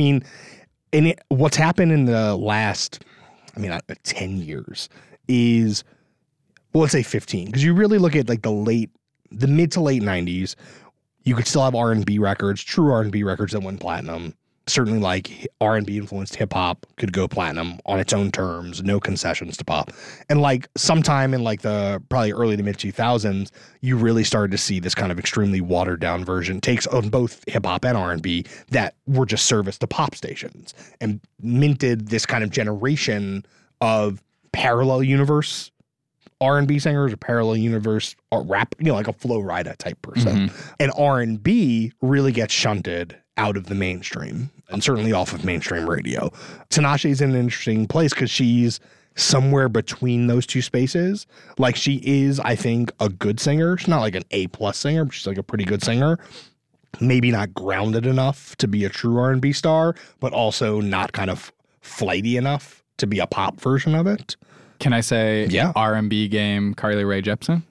what's happened in the last, 10 years is, well, let's say 15, because you really look at like the mid to late 90s. You could still have R&B records, true R&B records that went platinum. Certainly, like, R&B influenced hip hop could go platinum on its own terms, no concessions to pop. And like sometime in like the probably early to mid 2000s, you really started to see this kind of extremely watered down version takes on both hip hop and R&B that were just serviced to pop stations and minted this kind of generation of parallel universe R&B singers or parallel universe or rap, like a Flo Rida type person. Mm-hmm. And R&B really gets shunted out of the mainstream and certainly off of mainstream radio. Tinashe's in an interesting place because she's somewhere between those two spaces. Like, she is, I think, a good singer. She's not like an A+ singer, but she's like a pretty good singer. Maybe not grounded enough to be a true R&B star, but also not kind of flighty enough to be a pop version of it. Can I say R&B game Carly Rae Jepsen?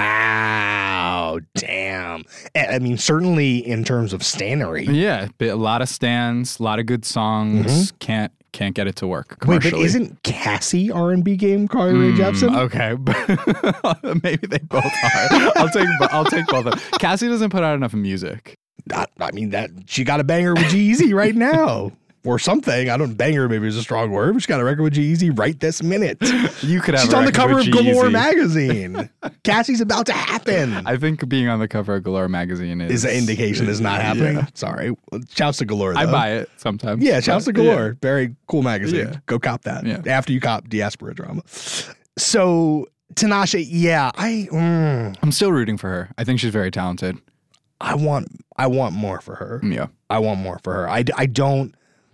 Wow. Damn. I mean, certainly in terms of standery. Yeah. A lot of stands, a lot of good songs. Mm-hmm. Can't get it to work commercially. Wait, but isn't Cassie R&B game Carly Rae Jepsen? Okay. Maybe they both are. I'll take both of them. Cassie doesn't put out enough music. I mean, that she got a banger with G-Eazy right now. Or something. I don't banger, maybe is a strong word, but she got a record with G-Eazy right this minute. You could have She's on the cover of Galore magazine. Cassie's about to happen. I think being on the cover of Galore magazine is an indication it's not happening. Yeah. Sorry. Shouts to Galore, though. I buy it sometimes. Yeah, shouts to Galore. Yeah. Very cool magazine. Yeah. Go cop that. Yeah. After you cop Diaspora Drama. So, Tinashe, I'm still rooting for her. I think she's very talented. I want more for her. Yeah. I want more for her. I don't.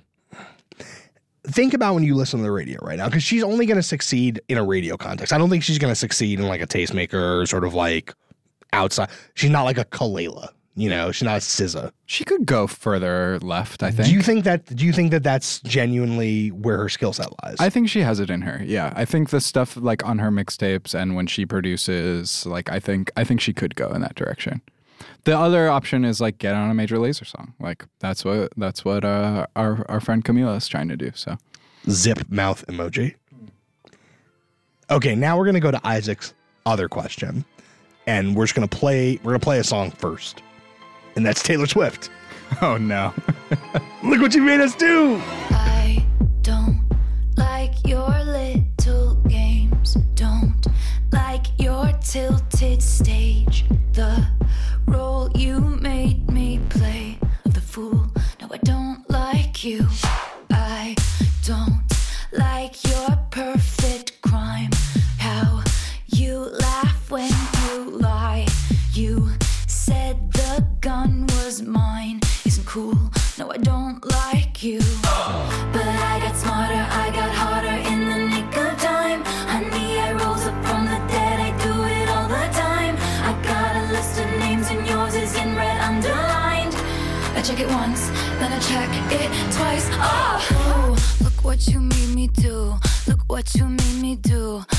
Think about when you listen to the radio right now, because she's only going to succeed in a radio context. I don't think she's going to succeed in like a tastemaker or sort of like outside. She's not like a Kalela, she's not a SZA. She could go further left, I think. Do you think that that's genuinely where her skill set lies? I think she has it in her. Yeah. I think the stuff like on her mixtapes and when she produces, like, I think she could go in that direction. The other option is like get on a Major Lazer song. Like that's what our friend Camila is trying to do. So, zip mouth emoji. Okay, now we're gonna go to Isaac's other question, and we're gonna play a song first, and that's Taylor Swift. Oh no! Look what you made us do. I don't like your little games. Don't like your tilted stage. The role you made me play of the fool. No, I don't like you. I don't like your perfect crime. How you laugh when you lie. You said the gun was mine. Isn't cool. No, I don't like you. But I got smarter, I got harder in the nick of time. Honey, I rose up from the dead. I do it all the time. I got a list of names and yours is in red underlined. I check it once, then I check it twice. Oh, look what you made me do. Look what you made me do. Look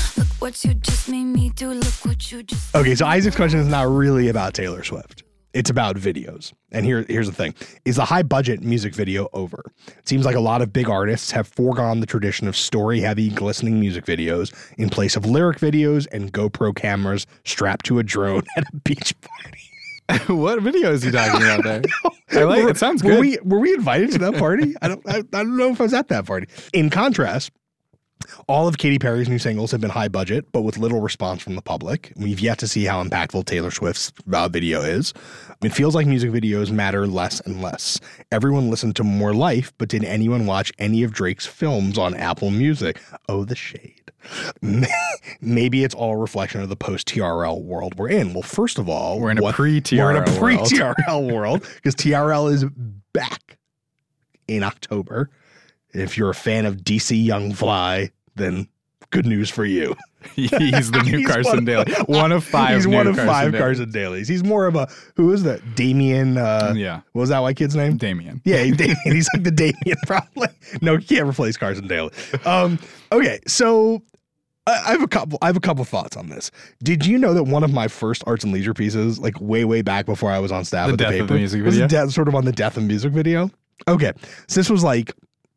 what you just made me do. Look what you just. Okay, so Isaac's question is not really about Taylor Swift. It's about videos. And here's the thing. Is the high budget music video over? It seems like a lot of big artists have foregone the tradition of story-heavy, glistening music videos in place of lyric videos and GoPro cameras strapped to a drone at a beach party. What video is he talking about there? I like it. Sounds good. Were we invited to that party? I don't know if I was at that party. In contrast, all of Katy Perry's new singles have been high budget, but with little response from the public. We've yet to see how impactful Taylor Swift's video is. It feels like music videos matter less and less. Everyone listened to More Life, but did anyone watch any of Drake's films on Apple Music? Oh, the shade. Maybe it's all a reflection of the post-TRL world we're in. Well, first of all, we're in a pre-TRL world because TRL is back in October. If you're a fan of DC Young Fly, then good news for you. He's the new Carson Daly. One of five. He's one of five Carson Dalys. He's more of a, who is that? Damien. Yeah. What was that white kid's name? Damien. Yeah, Damien. He's like the Damien probably. No, he can't replace Carson Daly. Okay, so I have a couple thoughts on this. Did you know that one of my first arts and leisure pieces, like way back before I was on staff at the paper, of the music video? Was sort of on the death of music video? Okay, so this was like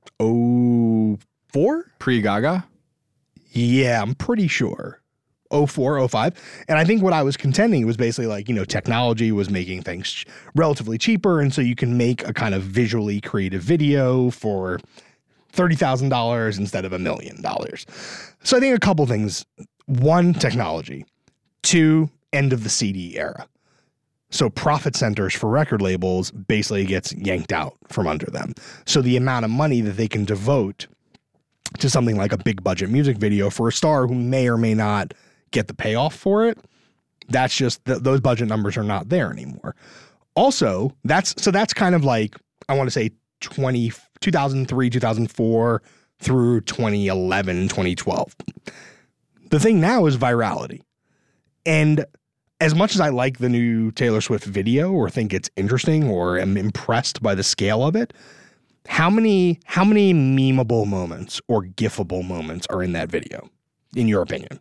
04? Pre-Gaga? Yeah, I'm pretty sure. 04, 05. And I think what I was contending was basically like, technology was making things relatively cheaper. And so you can make a kind of visually creative video for $30,000 instead of $1 million. So I think a couple things. One, technology. Two, end of the CD era. So profit centers for record labels basically gets yanked out from under them. So the amount of money that they can devote to something like a big budget music video for a star who may or may not get the payoff for it, that's just those budget numbers are not there anymore. Also, that's kind of like, I want to say 2003, 2004 through 2011, 2012. The thing now is virality. And as much as I like the new Taylor Swift video or think it's interesting or am impressed by the scale of it, how many memeable moments or gifable moments are in that video, in your opinion?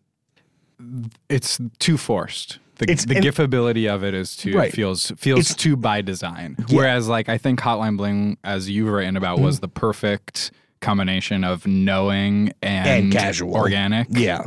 It's too forced. The gifability of it is too feels too by design. Yeah. Whereas like I think Hotline Bling, as you've written about, was the perfect combination of knowing and casual, organic. Yeah.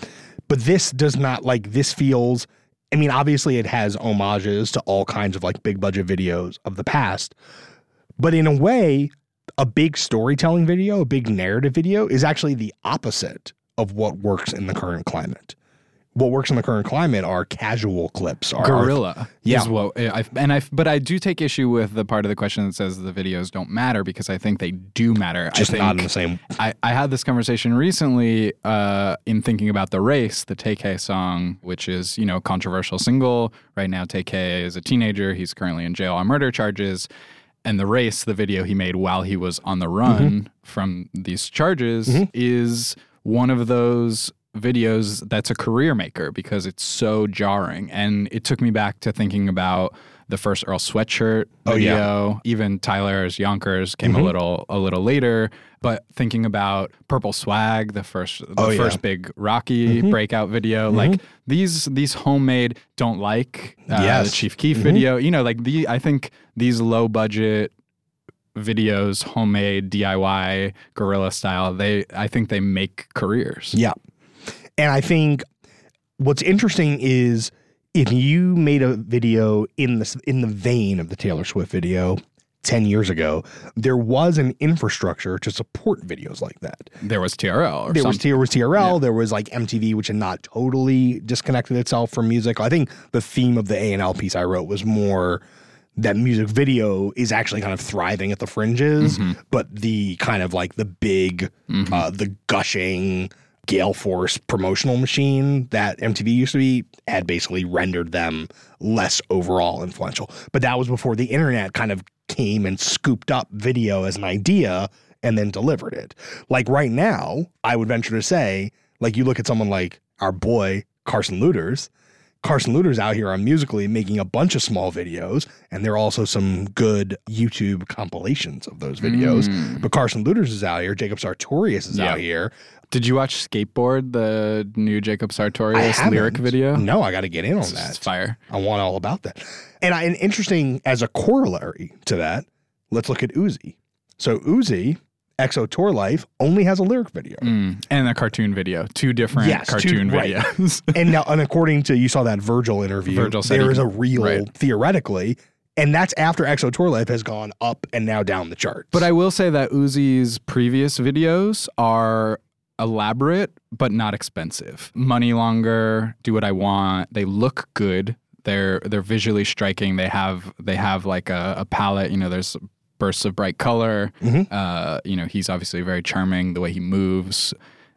But this does not, like, this feels, I mean, obviously it has homages to all kinds of like big budget videos of the past, but in a way, a big storytelling video, a big narrative video is actually the opposite of what works in the current climate. What works in the current climate are casual clips. Guerrilla is what but I do take issue with the part of the question that says the videos don't matter, because I think they do matter. Just I think not in the same. I had this conversation recently in thinking about The Race, the Tay-K song, which is, a controversial single. Right now, Tay-K is a teenager. He's currently in jail on murder charges. And The Race, the video he made while he was on the run from these charges, is one of those videos that's a career maker because it's so jarring. And it took me back to thinking about the first Earl Sweatshirt video. Even Tyler's Yonkers came a little later. But thinking about Purple Swag, the first big Rocky breakout video, like these homemade Don't Like, the Chief Keef video, I think these low budget videos, homemade, DIY, guerrilla style, I think they make careers. Yeah. And I think what's interesting is if you made a video in the vein of the Taylor Swift video 10 years ago, there was an infrastructure to support videos like that. There was TRL. There was TRL. Yeah. There was like MTV, which had not totally disconnected itself from music. I think the theme of the A&L piece I wrote was more that music video is actually kind of thriving at the fringes, but the kind of like the big, the gushing gale force promotional machine that MTV used to be had basically rendered them less overall influential. But that was before the internet kind of came and scooped up video as an idea and then delivered it. Like right now, I would venture to say, like you look at someone like our boy Carson Luders, Carson Luter's out here on Musical.ly making a bunch of small videos, and there are also some good YouTube compilations of those videos. But Carson Luter's is out here. Jacob Sartorius is out here. Did you watch Skateboard, the new Jacob Sartorius lyric video? No, I got to get in on that. It's fire. I want all about that. And interesting, as a corollary to that, let's look at Uzi. So Uzi, EXO Tour Life, only has a lyric video. And a cartoon video. Two different cartoon videos. And according to, you saw that Virgil interview, there is a reel, theoretically, and that's after EXO Tour Life has gone up and now down the charts. But I will say that Uzi's previous videos are elaborate, but not expensive. Money Longer, Do What I Want. They look good. They're visually striking. They have like a palette. You know, there's bursts of bright color. You know, he's obviously very charming the way he moves.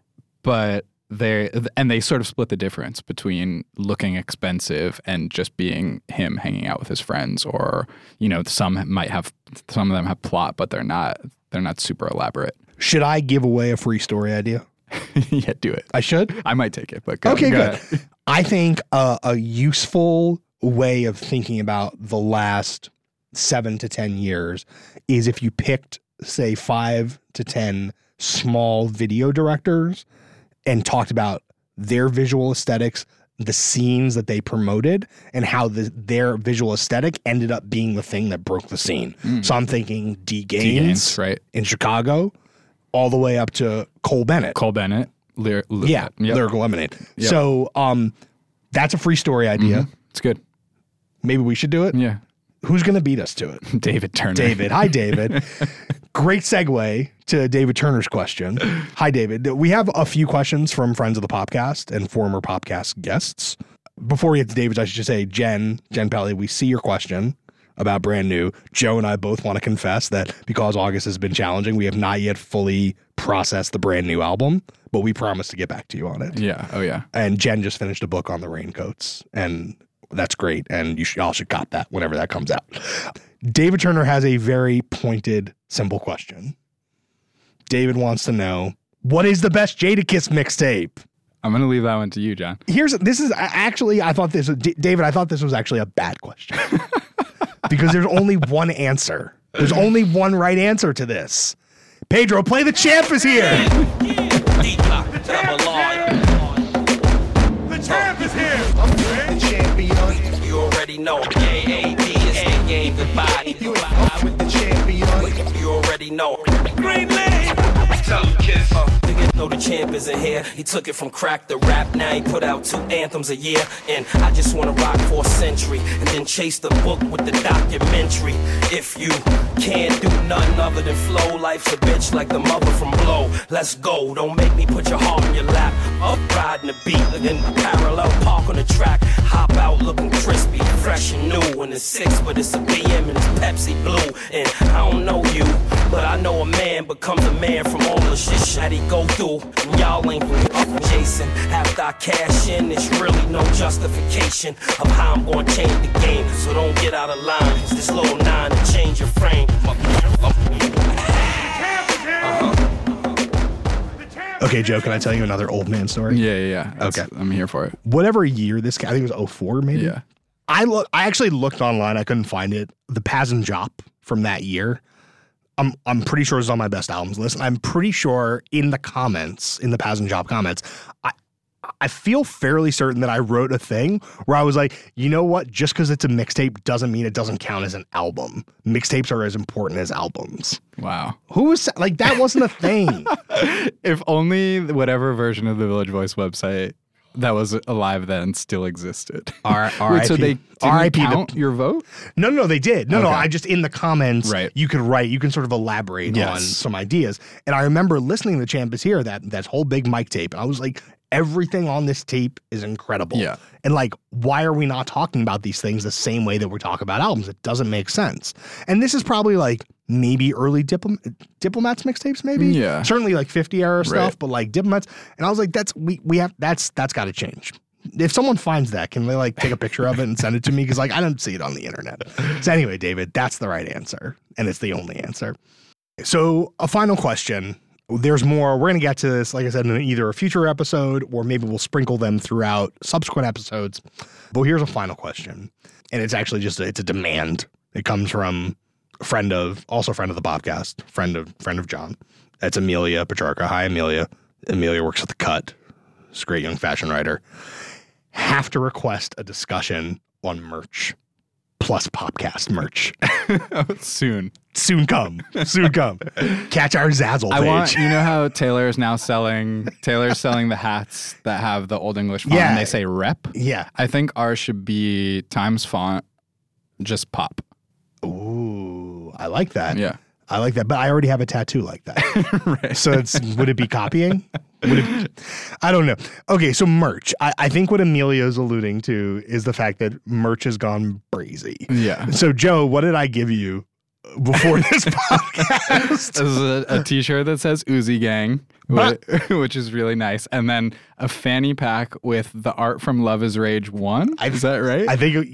But they sort of split the difference between looking expensive and just being him hanging out with his friends. Or, you know, some of them have plot, but they're not super elaborate. Should I give away a free story idea? Yeah, do it. I should? I might take it, but go good. I think a useful way of thinking about the last 7 to 10 years is if you picked, say, 5 to 10 small video directors and talked about their visual aesthetics, the scenes that they promoted, and how their visual aesthetic ended up being the thing that broke the scene. So I'm thinking D. Gaines right, in Chicago, all the way up to Cole Bennett. Lyrical Lemonade. Yep. So that's a free story idea. It's good. Maybe we should do it. Yeah. Who's going to beat us to it? David Turner. David. Hi, David. Great segue to David Turner's question. Hi, David. We have a few questions from friends of the podcast and former podcast guests. Before we get to David's, I should just say, Jen Pelly, we see your question about Brand New. Joe and I both want to confess that because August has been challenging, we have not yet fully processed the Brand New album, but we promise to get back to you on it. Yeah. Oh, yeah. And Jen just finished a book on the Raincoats, and that's great. And y'all should cop that whenever that comes out. David Turner has a very pointed, simple question. David wants to know, what is the best Jadakiss mixtape? I'm going to leave that one to you, John. I thought this was actually a bad question. Because there's only one answer. There's only one right answer to this. Pedro, Play the Champ is here. The champ is here. The champion. You already know. AAD is the game. Goodbye. With the champion. You already know. Green Lane. Tough Kiss. Niggas know the champ isn't here. He took it from crack to rap. Now he put out 2 anthems a year. And I just want to rock for a century. And then chase the book with the documentary. If you can't do nothing other than flow, life's a bitch like the mother from Blow. Let's go. Don't make me put your heart in your lap. Up riding the beat. Then parallel park on the track. Hop out looking crispy, fresh and new. And it's 6, but it's a BM and it's Pepsi Blue. And I don't know you, but I know a man becomes a man from all the shit that he go through. And y'all ain't up Jason. After I cash in, it's really no justification of how I'm gonna change the game. So don't get out of line. It's this little 9 to change your frame. Okay, Joe, can I tell you another old man story? Yeah. Okay. I'm here for it. Whatever year this guy, I think it was 04 maybe. Yeah. I actually looked online. I couldn't find it. The Paz and Jop from that year. I'm pretty sure it's on my best albums list. I'm pretty sure in the comments, in the Paz and Jop comments, I feel fairly certain that I wrote a thing where I was like, you know what? Just because it's a mixtape doesn't mean it doesn't count as an album. Mixtapes are as important as albums. Wow. Who was like, that wasn't a thing. If only whatever version of the Village Voice website that was alive then still existed. R.I.P. So they didn't count your vote? No, they did. No, Okay. I just, in the comments, Right. you can sort of elaborate Yes. on some ideas. And I remember listening to The Champ Is Here, that whole big mic tape. And I was like, everything on this tape is incredible. Yeah. And like, why are we not talking about these things the same way that we talk about albums? It doesn't make sense. And this is probably like maybe early Diplomats mixtapes, maybe. Yeah. Certainly like 50 era stuff, Right. but like Diplomats. And I was like, that's got to change. If someone finds that, can they like take a picture of it and send it to me? Because like I don't see it on the internet. So anyway, David, that's the right answer, and it's the only answer. So a final question. There's more. We're going to get to this, like I said, in either a future episode or maybe we'll sprinkle them throughout subsequent episodes. But here's a final question. And it's actually it's a demand. It comes from a friend of the podcast, friend of John. That's Amelia Petrarca. Hi, Amelia. Amelia works at The Cut. She's a great young fashion writer. Have to request a discussion on merch plus Popcast merch. Soon come. Catch our Zazzle page. You know how Taylor's selling the hats that have the Old English font and they say rep? Yeah. I think ours should be Times font, just pop. Ooh, I like that. Yeah. I like that, but I already have a tattoo like that. Right. So would it be copying? I don't know. Okay, so merch. I think what Amelia is alluding to is the fact that merch has gone crazy. Yeah. So, Joe, what did I give you before this podcast? This is a t-shirt that says Uzi Gang, which is really nice. And then a fanny pack with the art from Love is Rage 1. Is that right? I think,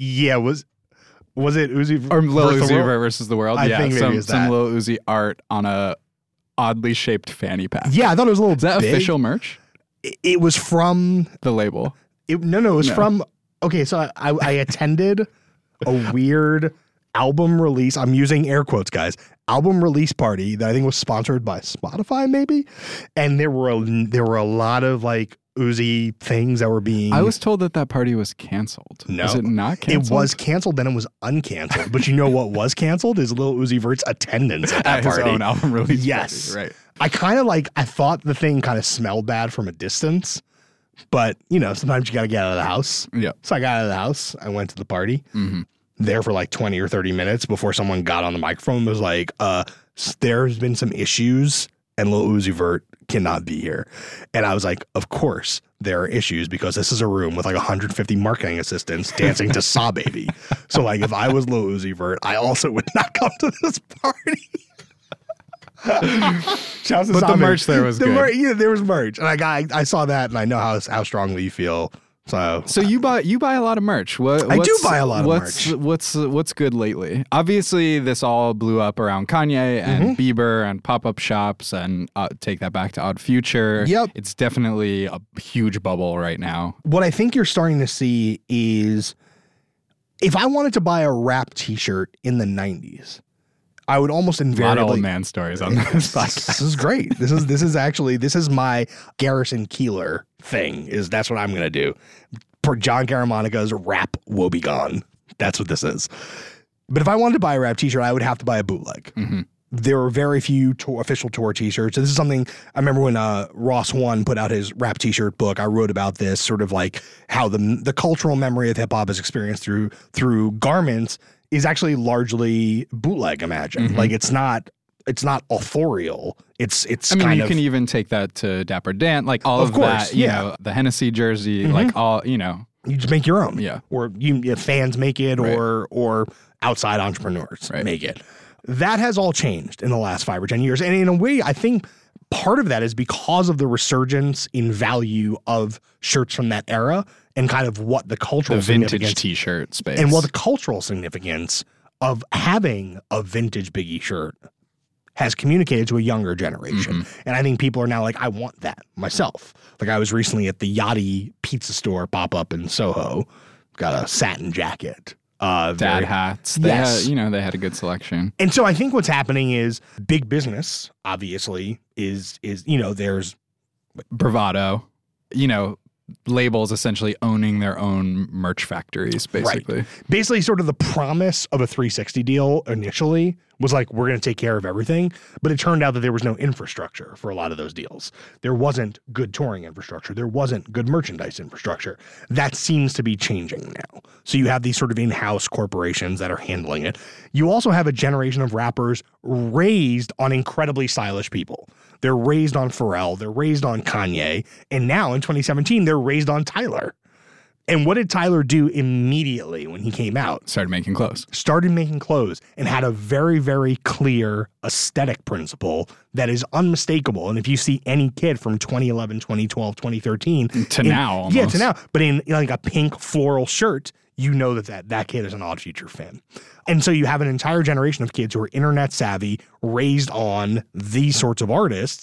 was it Uzi or Lil Uzi versus the World? I think maybe it's some Lil Uzi art on a oddly shaped fanny pack. Yeah, I thought it was a little Is that big. official merch? It was from the label. It was from. Okay, so I attended a weird album release. I'm using air quotes, guys. Album release party that I think was sponsored by Spotify, maybe. And there were a lot of like Uzi things that were being. I was told that party was canceled. No, was it not canceled? It was canceled, then it was uncanceled. But you know what was canceled is Lil Uzi Vert's attendance at that party. His own album release. Yes, party, right. I thought the thing kind of smelled bad from a distance, but sometimes you got to get out of the house. Yeah. So I got out of the house. I went to the party. Mm-hmm. There for like 20 or 30 minutes before someone got on the microphone and was like, there's been some issues and Lil Uzi Vert cannot be here. And I was like, of course there are issues because this is a room with like 150 marketing assistants dancing to Saw Baby. So like if I was Lil Uzi Vert, I also would not come to this party. But the merch there was good. There was merch. And I saw that and I know how strongly you feel. So you buy a lot of merch. I do buy a lot of merch. What's good lately? Obviously, this all blew up around Kanye and Bieber and pop-up shops and take that back to Odd Future. Yep. It's definitely a huge bubble right now. What I think you're starting to see is if I wanted to buy a rap t-shirt in the 90s, I would almost invariably. A lot of old man stories on this podcast. This is great. This is my Garrison Keillor thing. That's what I'm going to do. For John Caramonica's rap Woebegone. That's what this is. But if I wanted to buy a rap t-shirt, I would have to buy a bootleg. Mm-hmm. There were very few official tour t-shirts. So this is something I remember when Ross One put out his rap t-shirt book. I wrote about this, sort of like how the cultural memory of hip hop is experienced through garments is actually largely bootleg. Imagine like it's not authorial. It's. I mean, you can even take that to Dapper Dan, like all of that. You know, the Hennessy jersey, like all. You just make your own. Yeah, or fans make it, right. or outside entrepreneurs make it. That has all changed in the last 5 or 10 years, and in a way, I think part of that is because of the resurgence in value of shirts from that era. And kind of what the cultural vintage t-shirt space. And what the cultural significance of having a vintage Biggie shirt has communicated to a younger generation. Mm-hmm. And I think people are now like, I want that myself. Like I was recently at the Yachty pizza store pop-up in Soho. Got a satin jacket. Dad hats. They had a good selection. And so I think what's happening is big business, obviously, is there's bravado, labels essentially owning their own merch factories, basically. Right. Basically, sort of the promise of a 360 deal initially was like, we're going to take care of everything. But it turned out that there was no infrastructure for a lot of those deals. There wasn't good touring infrastructure. There wasn't good merchandise infrastructure. That seems to be changing now. So you have these sort of in-house corporations that are handling it. You also have a generation of rappers raised on incredibly stylish people. They're raised on Pharrell. They're raised on Kanye. And now in 2017, they're raised on Tyler. And what did Tyler do immediately when he came out? Started making clothes and had a very, very clear aesthetic principle that is unmistakable. And if you see any kid from 2011, 2012, 2013. Now, almost. Yeah, to now. But in like a pink floral shirt, you know that kid is an Odd Future fan. And so you have an entire generation of kids who are internet savvy, raised on these sorts of artists,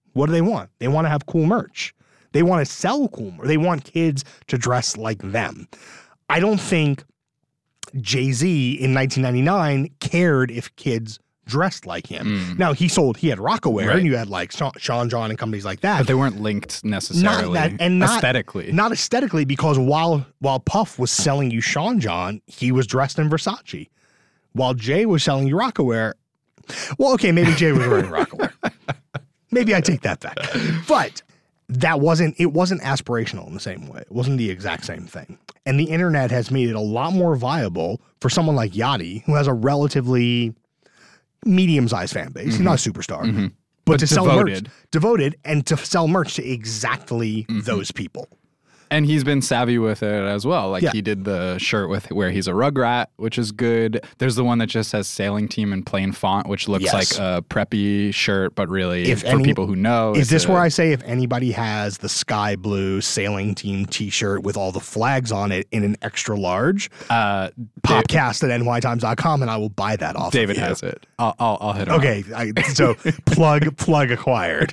What do they want? They want to have cool merch. They want to sell cool merch. They want kids to dress like them. I don't think Jay-Z in 1999 cared if kids dressed like him. Now, he had Rockaware, and you had like Sean John and companies like that. But they weren't linked necessarily aesthetically. Not aesthetically, because while Puff was selling you Sean John, he was dressed in Versace. While Jay was selling you Rockaware, well, okay, maybe Jay was wearing Rockaware. Maybe I take that back. But it wasn't aspirational in the same way. It wasn't the exact same thing. And the internet has made it a lot more viable for someone like Yachty, who has a relatively medium-sized fan base. He's not a superstar. But to sell merch, devoted, and to sell merch to exactly those people. And he's been savvy with it as well. Like he did the shirt with where he's a Rugrat, which is good. There's the one that just says sailing team in plain font, which looks like a preppy shirt, but really for people who know. Is this where I say if anybody has the sky blue sailing team t-shirt with all the flags on it in an extra large, popcast at nytimes.com, and I will buy that off David of you. has it. I'll hit him Okay, so plug acquired.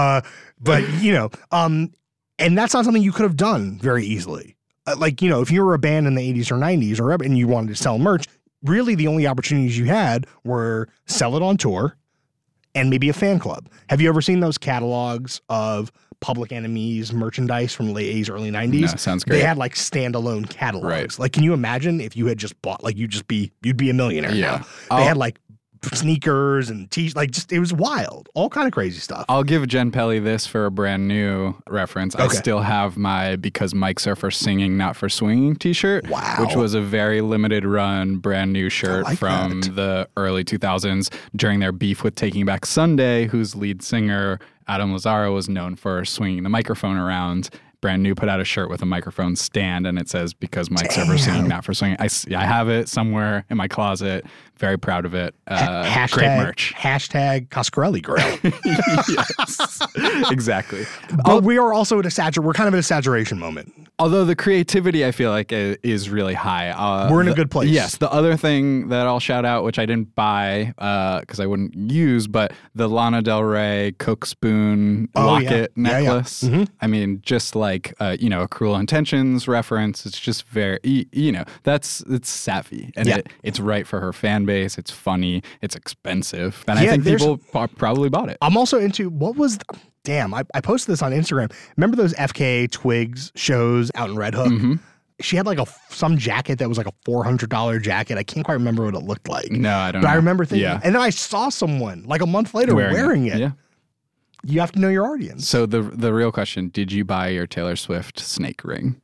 And that's not something you could have done very easily. If you were a band in the 80s or 90s and you wanted to sell merch, really the only opportunities you had were sell it on tour and maybe a fan club. Have you ever seen those catalogs of Public Enemy's merchandise from the late 80s, early 90s? No, sounds great. They had like standalone catalogs. Right. Like, can you imagine if you had just bought, like, you'd be a millionaire now. They had like sneakers and it was wild. All kind of crazy stuff. I'll give Jen Pelly this for a brand new reference. I still have my Because Mics Are for Singing, Not for Swinging t-shirt, which was a very limited run, brand new shirt from the early 2000s during their beef with Taking Back Sunday, whose lead singer, Adam Lazzaro, was known for swinging the microphone around. Brand New put out a shirt with a microphone stand, and it says, Because Mics Are for Singing, Not for Swinging. I have it somewhere in my closet. Very proud of it. Great merch. Hashtag Coscarelli Grill. Yes, exactly. But we are also we're kind of at a saturation moment. Although the creativity, I feel like, is really high. We're in a good place. Yes. The other thing that I'll shout out, which I didn't buy because I wouldn't use, but the Lana Del Rey Coke Spoon locket necklace. Yeah. I mean, just like, a Cruel Intentions reference. It's just very, it's savvy. And it's right for her fan base. It's funny. It's expensive. And I think people probably bought it. I'm also into, I posted this on Instagram. Remember those FKA Twigs shows out in Red Hook? She had like some jacket that was like a $400 jacket. I can't quite remember what it looked like. No, I don't know. But I remember thinking, and then I saw someone like a month later wearing it. Yeah. You have to know your audience. So the real question, did you buy your Taylor Swift snake ring?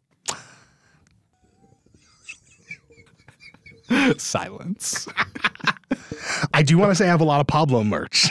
Silence. I do want to say I have a lot of Pablo merch.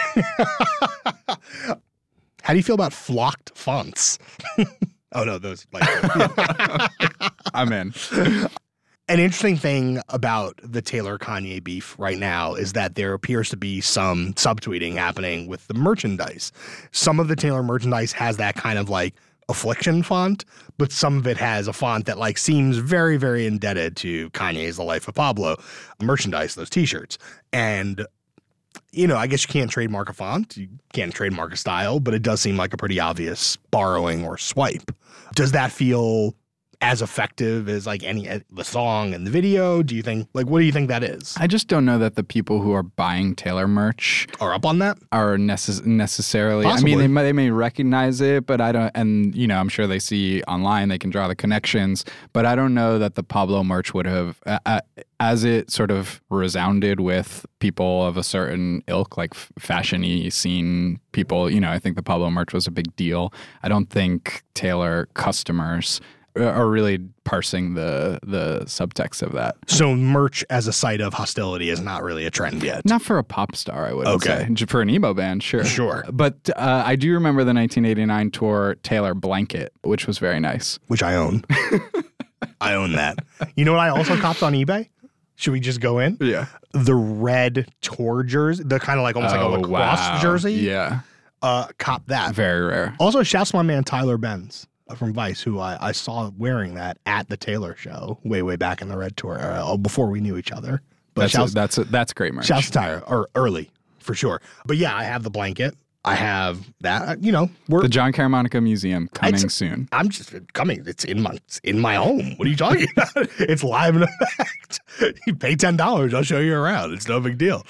How do you feel about flocked fonts? Oh, no, those. I'm in. An interesting thing about the Taylor-Kanye beef right now is that there appears to be some subtweeting happening with the merchandise. Some of the Taylor merchandise has that kind of like affliction font, but some of it has a font that like seems very, very indebted to Kanye's The Life of Pablo merchandise, those t-shirts. And, I guess you can't trademark a font, you can't trademark a style, but it does seem like a pretty obvious borrowing or swipe. Does that feel as effective as like the song and the video? Do you think, what do you think that is? I just don't know that the people who are buying Taylor merch are up on that, are necessarily. Possibly. I mean, they may recognize it, but I don't. And I'm sure they see online, they can draw the connections. But I don't know that the Pablo merch would have, as it sort of resounded with people of a certain ilk, like fashion-y scene people. I think the Pablo merch was a big deal. I don't think Taylor customers are really parsing the subtext of that. So merch as a site of hostility is not really a trend yet? Not for a pop star, I wouldn't say. For an emo band, sure. Sure. But I do remember the 1989 tour Taylor Blanket, which was very nice. Which I own. I own that. You know what I also copped on eBay? Should we just go in? Yeah. The red tour jersey, the kind of like almost like a lacrosse jersey. Yeah. Cop that. Very rare. Also, shouts to my man Tyler Benz from Vice, who I saw wearing that at the Taylor show way back in the Red Tour era, before we knew each other. But that's great merch. Shouts to Tyler, or early for sure. But yeah, I have the blanket. I have that, the John Caramanica Museum coming soon. I'm just coming. It's in my home. What are you talking about? It's live in effect. You pay $10, I'll show you around. It's no big deal.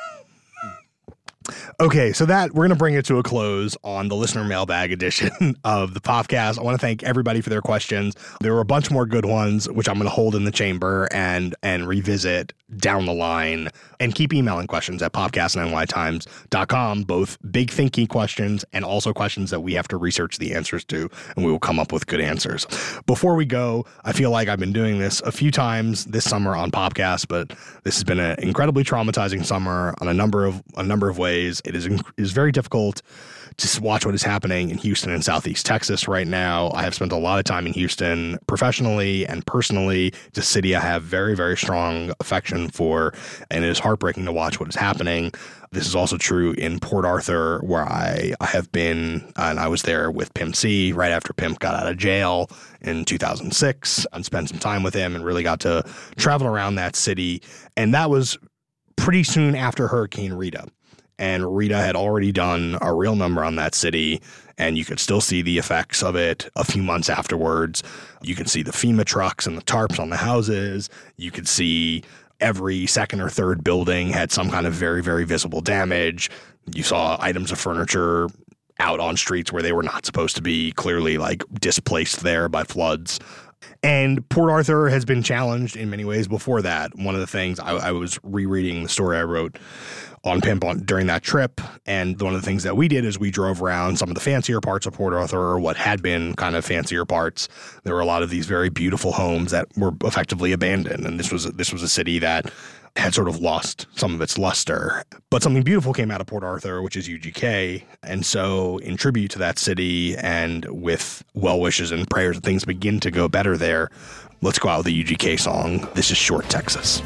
Okay, so we're going to bring it to a close on the listener mailbag edition of the podcast. I want to thank everybody for their questions. There were a bunch more good ones, which I'm going to hold in the chamber and revisit down the line. And keep emailing questions at popcast@nytimes.com, both big thinking questions and also questions that we have to research the answers to, and we will come up with good answers. Before we go, I feel like I've been doing this a few times this summer on Popcast, but this has been an incredibly traumatizing summer on a number of ways. It is very difficult to watch what is happening in Houston and Southeast Texas right now. I have spent a lot of time in Houston professionally and personally. It's a city I have very, very strong affection for, and it is heartbreaking to watch what is happening. This is also true in Port Arthur, where I have been, and I was there with Pimp C right after Pimp got out of jail in 2006 and spent some time with him and really got to travel around that city. And that was pretty soon after Hurricane Rita. And Rita had already done a real number on that city, and you could still see the effects of it a few months afterwards. You could see the FEMA trucks and the tarps on the houses. You could see every second or third building had some kind of very, very visible damage. You saw items of furniture out on streets where they were not supposed to be, clearly like displaced there by floods. And Port Arthur has been challenged in many ways before that. One of the things, I was rereading the story I wrote on Pimp during that trip, and one of the things that we did is we drove around some of the fancier parts of Port Arthur, or what had been kind of fancier parts. There were a lot of these very beautiful homes that were effectively abandoned, and this was a city that had sort of lost some of its luster. But something beautiful came out of Port Arthur, which is UGK. And so in tribute to that city, and with well wishes and prayers that things begin to go better there, let's go out with the UGK song. This is Short Texas.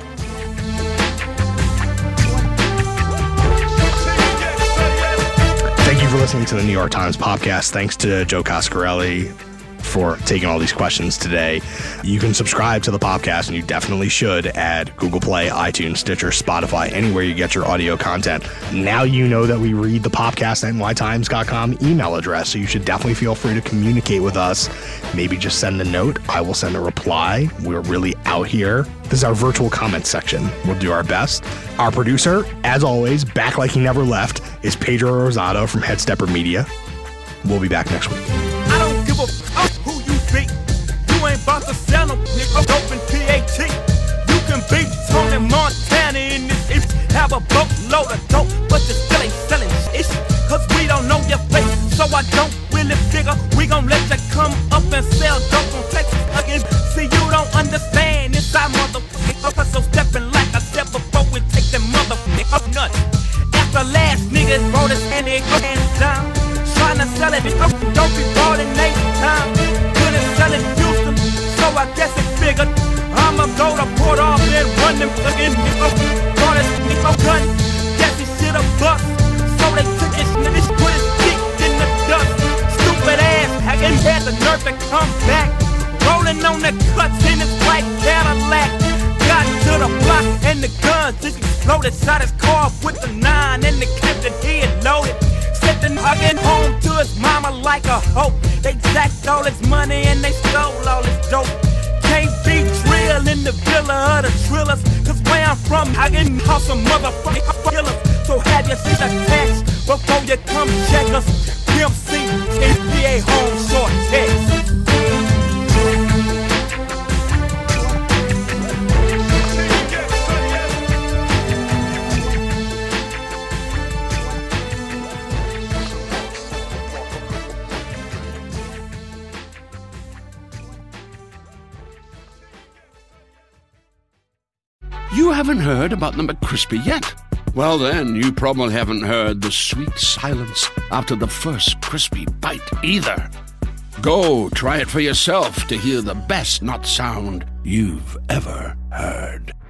Thank you for listening to the New York Times Podcast. Thanks to Joe Coscarelli for taking all these questions today. You can subscribe to the podcast, and you definitely should, at Google Play, iTunes, Stitcher, Spotify, anywhere you get your audio content. Now you know that we read the podcast at nytimes.com email address, so you should definitely feel free to communicate with us. Maybe just send a note. I will send a reply. We're really out here. This is our virtual comment section. We'll do our best. Our producer, as always, back like he never left, is Pedro Rosado from Headstepper Media. We'll be back next week. I don't give a fuck who you be. You ain't about to sell no nigga open PAT. You can be Tony Montana in this if have a boatload of dope, but you still ain't selling shit. Cause we don't know your face, so I don't really figure we gon' let you come up and sell dope on Texas again. See, you don't understand, it's our motherfucking up, so stepping like I said before we take them motherfucking up nuts. After last niggas wrote us and they go hands down. Trying to sell it, don't be balling next time. Couldn't sell it Houston, so I guess it figured I'ma go to Port Arthur and run them fucking niggas. Brought his nigga gun, guess he should've bust. So they took his niggas, put his dick in the dust. Stupid ass hacking had the nerve to come back. Rolling on the cuts in his white Cadillac. Got to the block and the gun just exploded. Shot his car with the 9 and the clip that he had loaded. Sent hugging home to his mama like a hope. They jacked all his money and they stole all his dope. Can't be drilled in the villa of the Trillers, cause where I'm from, I can hustle motherfucking killers. So have your seat attached before you come check us. Pimp C, NPA home short Texas. You haven't heard about the McCrispy yet? Well, then, you probably haven't heard the sweet silence after the first crispy bite either. Go try it for yourself to hear the best nut sound you've ever heard.